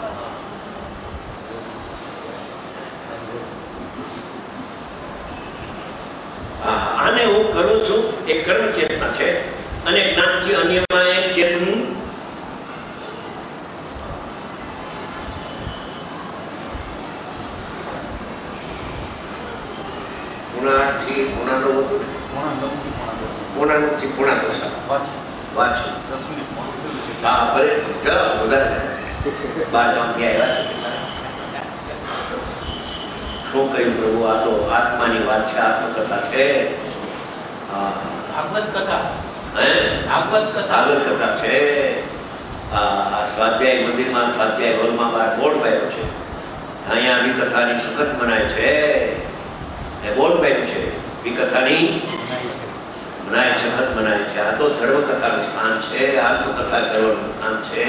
આને હું કરું છું એ કર્મ ચેતના છે, અને જ્ઞાનથી અન્યમાં એક ચેતન પૂર્ણાથી પૂર્ણાનો વધુ પૂર્ણાથી પૂર્ણા દશા વાંચું. હા ભલે જરા વધારે બાર ગામથી આવ્યા છે. શું કહ્યું પ્રભુ? આ તો આત્માની વાત છે, આત્મકથા છે.
ભાગવત કથા,
હે
ભાગવત કથા,
ભાગવત કથા છે. આ સ્વાધ્યાય મંદિરમાં સ્વાધ્યાય હોલમાં બાર બોર્ડ પાડ્યો છે. અહીંયા વિકથાની સખત મનાય છે. એ બોર્ડ પાડ્યું છે વિકથાની મનાય, સખત મનાય છે. આ તો ધર્મકથાનું સ્થાન છે, આત્મકથા કરવાનું સ્થાન છે.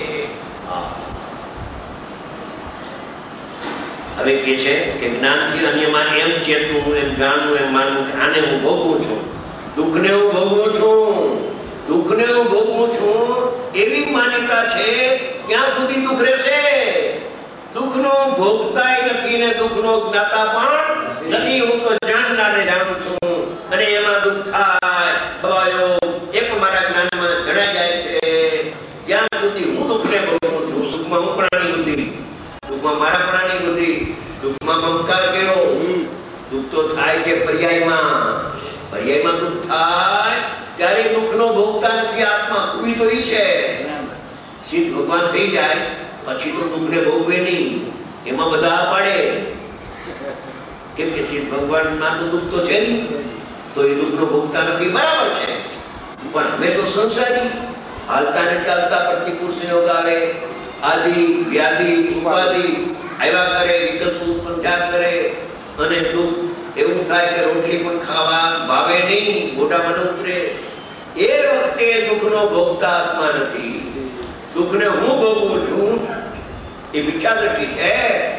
હવે કે છે કે જ્ઞાનથી અન્યમાં એમ ચેતવું, એમ જાણવું, એમ માનવું કે આને હું ભોગવું છું, દુઃખને હું ભોગવું છું, દુઃખને હું ભોગવું છું એવી માન્યતા છે ત્યાં સુધી દુઃખ રહેશે. દુઃખનો ભોગતાય નથી ને દુઃખનો જ્ઞાતા પણ નથી. હું તો જાણનારને જાણું છું અને એમાં દુઃખ થાય થવાયો એક મારા જ્ઞાનમાં જણાઈ જાય છે. ત્યાં સુધી હું દુઃખને ભોગવું છું. દુઃખમાં હું પ્રાણી બુદ્ધિ, દુઃખમાં મારા પ્રાણી બુદ્ધિ, દુઃખમાં મમકાર કર્યો. દુઃખ તો થાય છે પર્યાયમાં, પર્યાયમાં દુઃખ થાય ત્યારે દુઃખનો ભોગતા નથી આત્મા. ખૂબી તો ઈ છે, સિદ્ધ ભગવાન થઈ જાય પછી તો દુઃખને ભોગવે નહીં. એમાં બધા પાડે કેમ કે સિદ્ધ ભગવાનમાં તો દુઃખ તો છે નહીં, તો એ દુઃખનો ભોગતા નથી. બરાબર છે, પણ અમે તો સંસારી, હાલતા ને ચાલતા પ્રતિકૂળ સંયોગ આવે, આદિ વ્યાધિ ઉપાધિ આવ્યા કરે, વિકલ્પ ઉત્પન્ન થયા કરે, અને દુઃખ એવું થાય કે રોટલી પણ ખાવા ભાવે નહીં, મોઢામાં ન ઉતરે. એ વખતે દુઃખનો ભોગતા આત્મા નથી. દુઃખને હું ભોગવું છું એ મિથ્યા દ્રષ્ટિ છે.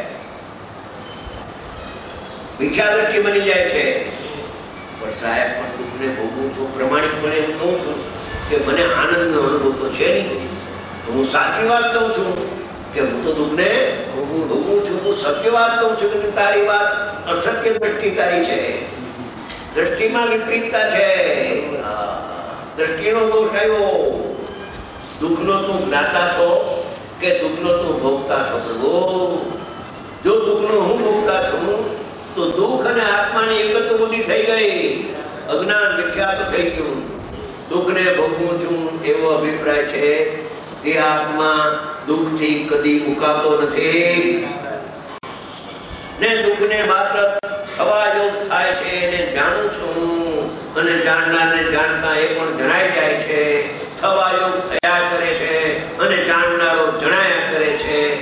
મિથ્યા દ્રષ્ટિ બની જાય છે. પણ સાહેબ પણ દુઃખને ભોગવું છું, પ્રમાણિકપણે હું કહું છું કે મને આનંદનો અનુભવ તો છે નહીં. હું સાચી વાત કહું છું કે હું તો દુઃખને ભોગવું છું. હું સત્ય વાત કહું છું કે તારી વાત અસત્ય દ્રષ્ટિ તારી છે. દ્રષ્ટિમાં વિપરીતતા છે. દ્રષ્ટિનો દોષ આવ્યો. દુઃખનો તું જ્ઞાતા છો કે દુઃખનો તું ભોગતા છો? પ્રભુ, જો દુઃખનો હું ભોગતા છું તો દુઃખ અને આત્માની એકત્વ બુદ્ધિ થઈ ગઈ, અજ્ઞાન વિખ્યાત થઈ ગયું. દુઃખને ભોગવું છું એવો અભિપ્રાય છે તે આત્મા દુઃખથી કદી મુકાતો નથી ને દુઃખને માત્ર થવા યોગ થાય છે એને જાણું છું, અને જાણનારને જાણતા એ પણ જણાઈ જાય છે. થવા યોગ થયા કરે છે અને જાણનારો જણાયા કરે છે.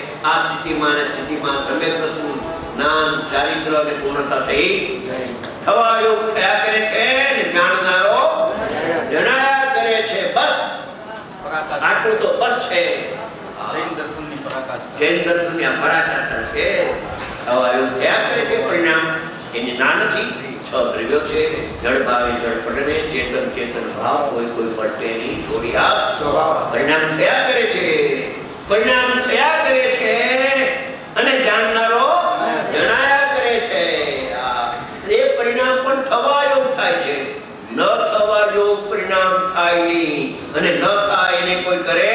વૃત્તિમાં અને સ્થિતિમાં સમ્યક વસ્તુ જ્ઞાન ચારિત્ર અને પૂર્ણતા થઈ થવા યોગ થયા કરે છે અને જાણનારો જણાયા કરે છે. બસ આટલું તો બસ છે. જૈન દર્શનની પરાકાષ્ઠા જૈન દર્શનની આ પરાકાષ્ઠા છે. થવા યોગ થયા કરે છે. પરિણામ એની ના નથી. છ દ્રવ્યો છે. જળ ભાવે જળ પડને, ચેતન ચેતન ભાવ, કોઈ કોઈ પલટે નહીં, છોડી આપ સ્વભાવ. પરિણામ થયા કરે છે. પરિણામ થયા કરે છે અને જાણનારો જણાયા કરે છે. એ પરિણામ પણ થવા યોગ થાય છે. ન થવા યોગ પરિણામ થાય નહીં અને ન થાય એને કોઈ કરે.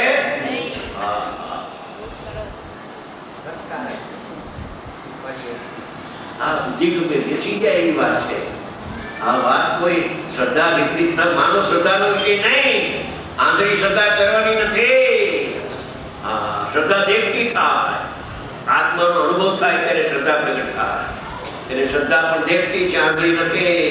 આ બુદ્ધિ ગમે બેસી જાય એવી વાત છે. આ વાત કોઈ શ્રદ્ધા વિપરીત ન માનો. શ્રદ્ધાનો વિષય નહીં. આંધળી શ્રદ્ધા કરવાની નથી. હા, શ્રદ્ધા દેખતી થાય, આત્માનો અનુભવ થાય ત્યારે શ્રદ્ધા પ્રગટ થાય. એટલે શ્રદ્ધા પણ દેખતી છે, આંધળી નથી.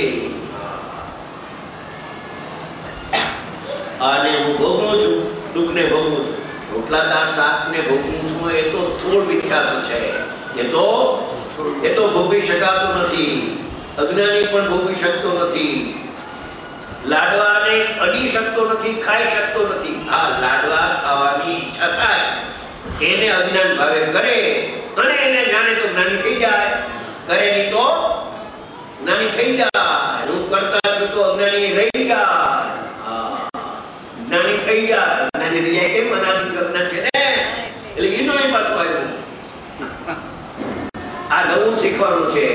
અને હું ભોગવું છું, દુઃખને ભોગવું છું. રોટલાદાર શાકને ભોગવું છું એ તો સ્થૂળ મિથ્યાત્વ છે. એ તો એ તો ભોગવી શકાતું નથી. અજ્ઞાની પણ ભોગવી શકતો નથી. લાડવાને અડી શકતો નથી, ખાઈ શકતો નથી. આ લાડવા ખાવાની ઈચ્છા થાય એને અજ્ઞાન ભાવે કરે અને એને જાણે તો જ્ઞાની થઈ જાય. કરે નહીં તો જ્ઞાની થઈ જાય. હું કરતા છું તો અજ્ઞાની રહી જાય. જ્ઞાની થઈ જાય. જ્ઞાની થઈ જાય કેમ? અનાદિ અજ્ઞાન છે ને. એટલે એનો એ પાછું આવ્યું. આ નવું શીખવાનું છે.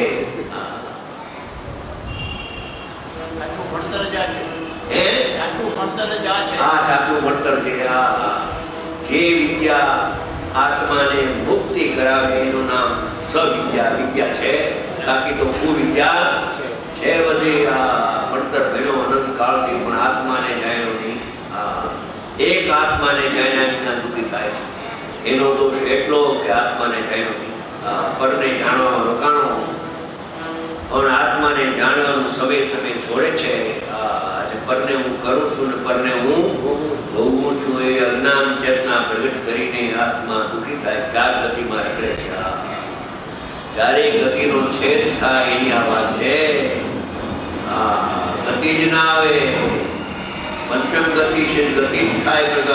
જે વિદ્યા આત્માને મુક્તિ કરાવે એનું નામ સવિદ્યા વિદ્યા છે. બાકી તો કુવિદ્યા છે બધી. આ ભણતર ભણ્યો અનંત કાળથી પણ આત્માને જાણ્યો નહીં. એક આત્માને જાણ્યા વિના દુઃખી થાય છે. એનો દોષ એટલો કે આત્માને જાણ્યો નહીં. પરને જાણવામાં રોકાણો પણ આત્માને જાણવાનું સમય સમય છોડે છે. પરને હું કરું છું ને પરને હું ભોગવું છું. એ અજ્ઞાન ચેતના પ્રગટ કરીને આત્મા દુઃખી થાય. ચાર ગતિમાં રખડે છે. ચારે ગતિનો છેદ થાય એની આ વાત છે. ગતિ જ ના આવે. પંચમ ગતિ છે, ગતિ જ થાય પ્રગટ.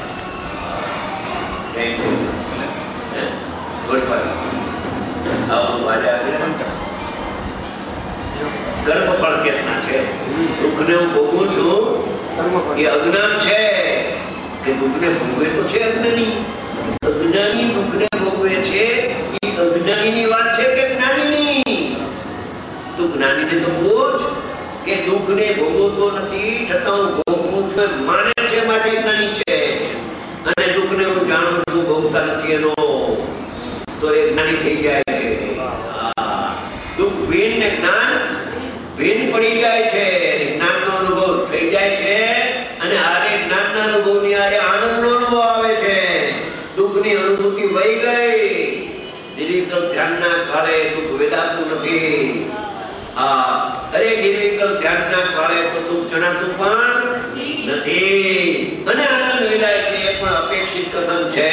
કર્મફળ ચેતના છે. દુઃખને હું ભોગવું છું એ અજ્ઞાન છે. કે દુઃખને ભોગવે તો છે અજ્ઞાની. અજ્ઞાની દુઃખને ભોગવે છે એ અજ્ઞાનીની વાત છે કે જ્ઞાનીની? તો જ્ઞાનીને તો પૂછ કે દુઃખને ભોગવતો નથી છતાં હું ભોગવું છું માને છે માટે જ્ઞાની છે. અને દુઃખને હું જાણું છું ભોગતા નથી એનો તો એ જ્ઞાની થઈ જાય છે. દુઃખ ભીન ને જ્ઞાન ભીન પડી જાય છે. જ્ઞાનનો અનુભવ થઈ જાય છે અને આરે જ્ઞાનના અનુભવની આરે આનંદનો અનુભવ આવે છે. દુઃખની અનુભૂતિ વહી ગઈ. નિર્વિકલ્પ ધ્યાનના કાળે દુઃખ વેદાતું નથી. હા, અરે નિર્વિકલ્પ ધ્યાનના કાળે તો દુઃખ જણાતું પણ નથી અને આનંદ વિદાય છે. એ પણ અપેક્ષિત કથન છે.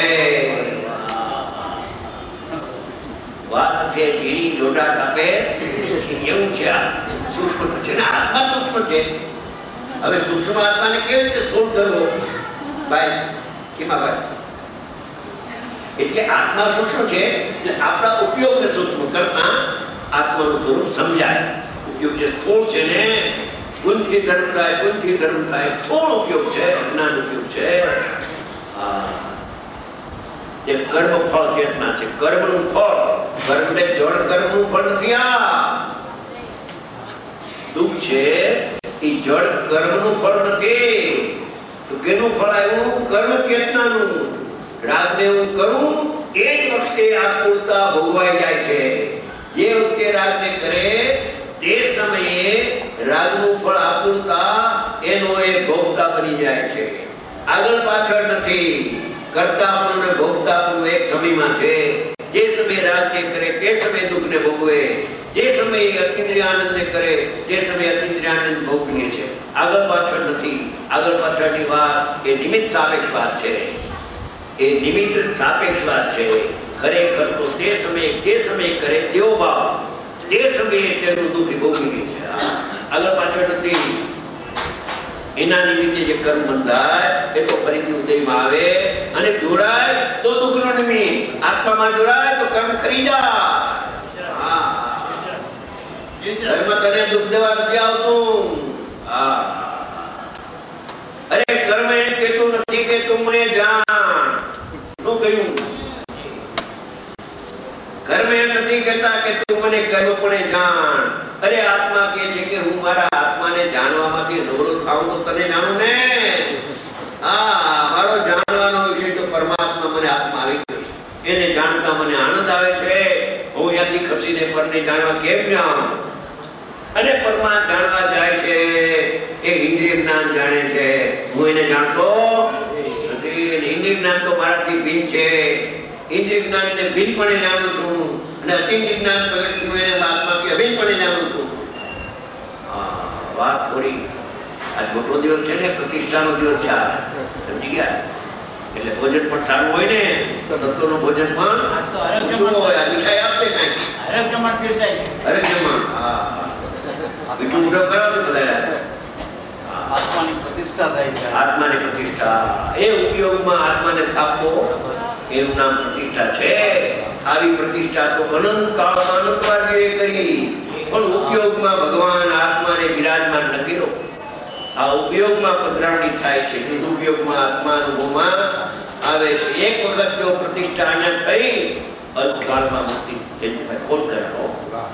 વાત છે ઝીણી જોડા કાપે એવું છે. આ સૂક્ષ્મ છે ને આત્મા સૂક્ષ્મ છે. હવે સૂક્ષ્મ આત્માને કેવી રીતે સ્થૂળ કરવો ભાઈ? કેમાં ભાઈ? એટલે આત્મા સૂક્ષ્મ છે એટલે આપણા ઉપયોગને સૂક્ષ્મ કરતા આત્માનું સ્વરૂપ સમજાય. ઉપયોગ જે સ્થૂળ છે ને ગુણથી ધર્મ થાય, ગુણથી ધર્મ થાય, સ્થૂળ ઉપયોગ છે, અજ્ઞાન ઉપયોગ છે. એ કર્મ ફળ ચેતના છે. કર્મનું ફળ, કર્મને જળ કર્મનું ફળ નથી. આ દુઃખ છે એ જળ કર્મનું ફળ નથી. તો કેનું ફળ આવ્યું? કર્મ ચેતનાનું. રાગને હું કરું એ જ વખતે આકુળતા ભોગવાઈ જાય છે. જે વખતે રાગને કરે તે સમયે રાગનું ફળ આકુળતા એનો એ ભોગતા બની જાય છે. આગળ પાછળ નથી. કર્તાપણું અને ભોગતાપણું એક સમયમાં છે. જે સમયે રાગને કરે તે સમયે દુઃખને ભોગવે. જે સમયે અતિન્દ્રિય આનંદને કરે તે સમયે અતિન્દ્રિય આનંદ ભોગવીએ છે. આગળ પાછળ નથી. આગળ પાછળની વાત એ નિમિત્ત સાપેક્ષ વાત છે. એ નિમિત્ત સાપેક્ષ વાત છે. ખરેખર તો તે સમયે તે સમયે કરે તેવો ભાવ તે સમયે તેનું દુઃખ ભોગવી લે છે. આગળ પાછળ નથી. એના નિમિત્તે જે કર્મ બંધાય એ તો ફરીથી ઉદયમાં આવે અને જોડાય તો દુઃખનો નિમિત્ત, આત્મામાં જોડાય તો કર્મ ખરી જાય. હા, કર્મ તને દુઃખ દેવા નથી આવતું. હા, અરે કર્મ એમ કહેતું નથી કે તું મને જાણ. શું કહ્યું? કર્મ એમ નથી કહેતા કે તું મને કર્મપણે જાણ. અરે આત્મા કહે છે કે હું મારા આત્માને જાણવામાંથી નવરો થાઉં તો તને જાણું ને. હા, મારો જાણવાનો વિષય તો પરમાત્મા મને આત્મા આવી ગયો છે. એને જાણતા મને આનંદ આવે છે. હું અહીંયાથી ખસીને પરને જાણવા કેમ જાઉં? અને પરમાત્મા જાણવા જાય છે એ ઇન્દ્રિય જ્ઞાન જાણે છે. હું એને જાણતો નથી. ઇન્દ્રિય જ્ઞાન તો મારાથી ભિન્ન છે. ઇન્દ્રિય જ્ઞાનને ભિન્નપણે જાણું છું અને અતિન્દ્રિય જ્ઞાન પ્રગટથી હું એને આત્માથી અભિન્નપણે જાણું છું. વાત થોડી આજ મોટો દિવસ છે ને, પ્રતિષ્ઠાનો દિવસ છે. સમજી ગયા? એટલે ભોજન પણ સારું હોય ને, સંતોનું ભોજન પણ ઊંચું હોય. આ મીઠાઈ આપશે કાંઈક હરેક જમણ પીરસાય. હરેક જમણ. હા, મીઠું ઉડો કરાવજો બધા.
આત્માની પ્રતિષ્ઠા થાય છે.
આત્માની પ્રતિષ્ઠા એ ઉપયોગમાં આત્માને થાપવો એનું નામ પ્રતિષ્ઠા છે. આવી પ્રતિષ્ઠા તો અનંત કાળમાં અનંતવાદીઓએ કરી, પણ ઉપયોગમાં ભગવાન આત્માને બિરાજમાન ન કર્યો. આ ઉપયોગમાં પધરામણી થાય છે, દુરુપયોગમાં આત્મા અનુભવમાં આવે છે. એક વખત જો પ્રતિષ્ઠા અહીંયા થઈ, અલ્પકાળમાં મુક્તિ. કોણ કરો?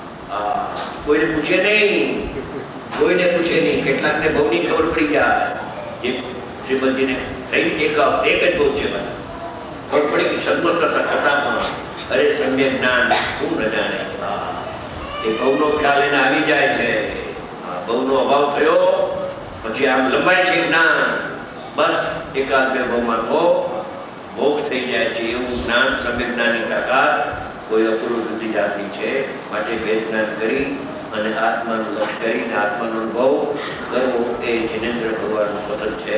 કોઈને પૂછે નહીં, કોઈને પૂછે નહીં. કેટલાકને બહુની ખબર પડી જાય. જે શ્રીમદજીને થઈ એક એક જ બહુ છે. ખબર પડી કે છદ્મસ્ત હતા છતાં પણ અરે સમ્યક જ્ઞાન શું ન જાણે. એ બહુનો ખ્યાલ એને આવી જાય છે. બહુનો અભાવ થયો પછી આમ લંબાય છે જ્ઞાન. બસ એકાદ બે બહુમાં તો મોક્ષ થઈ જાય છે. એવું જ્ઞાન સમ્યક જ્ઞાનની તાકાત કોઈ અપૂર્વ જુદી જાતની છે. માટે ભેદ જ્ઞાન કરી અને આત્માનું લક્ષ કરીને આત્માનો અનુભવ કરવો એ જિનેન્દ્ર ભગવાનનું પસંદ છે.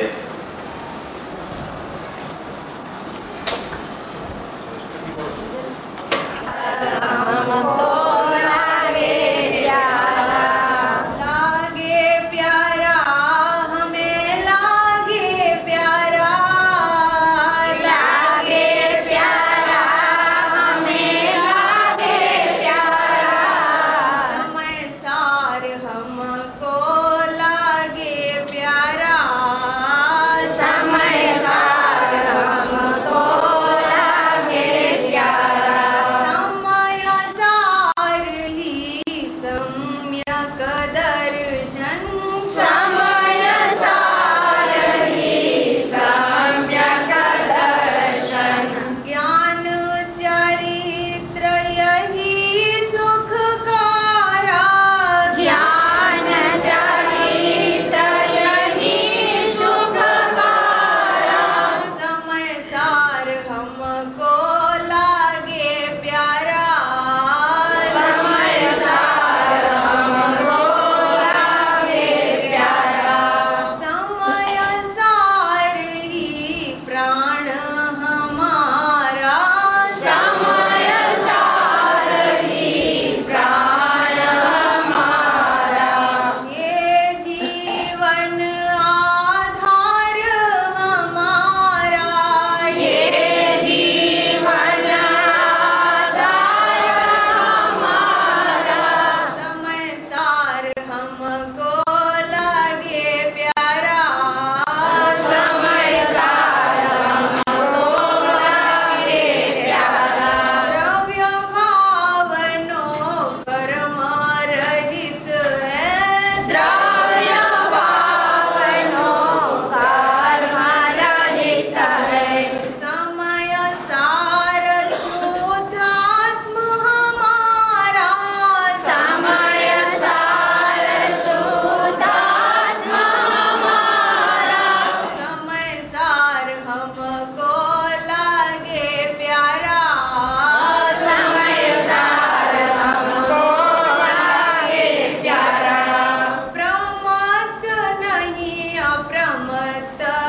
प्रमत्त नहीं अप्रमत्त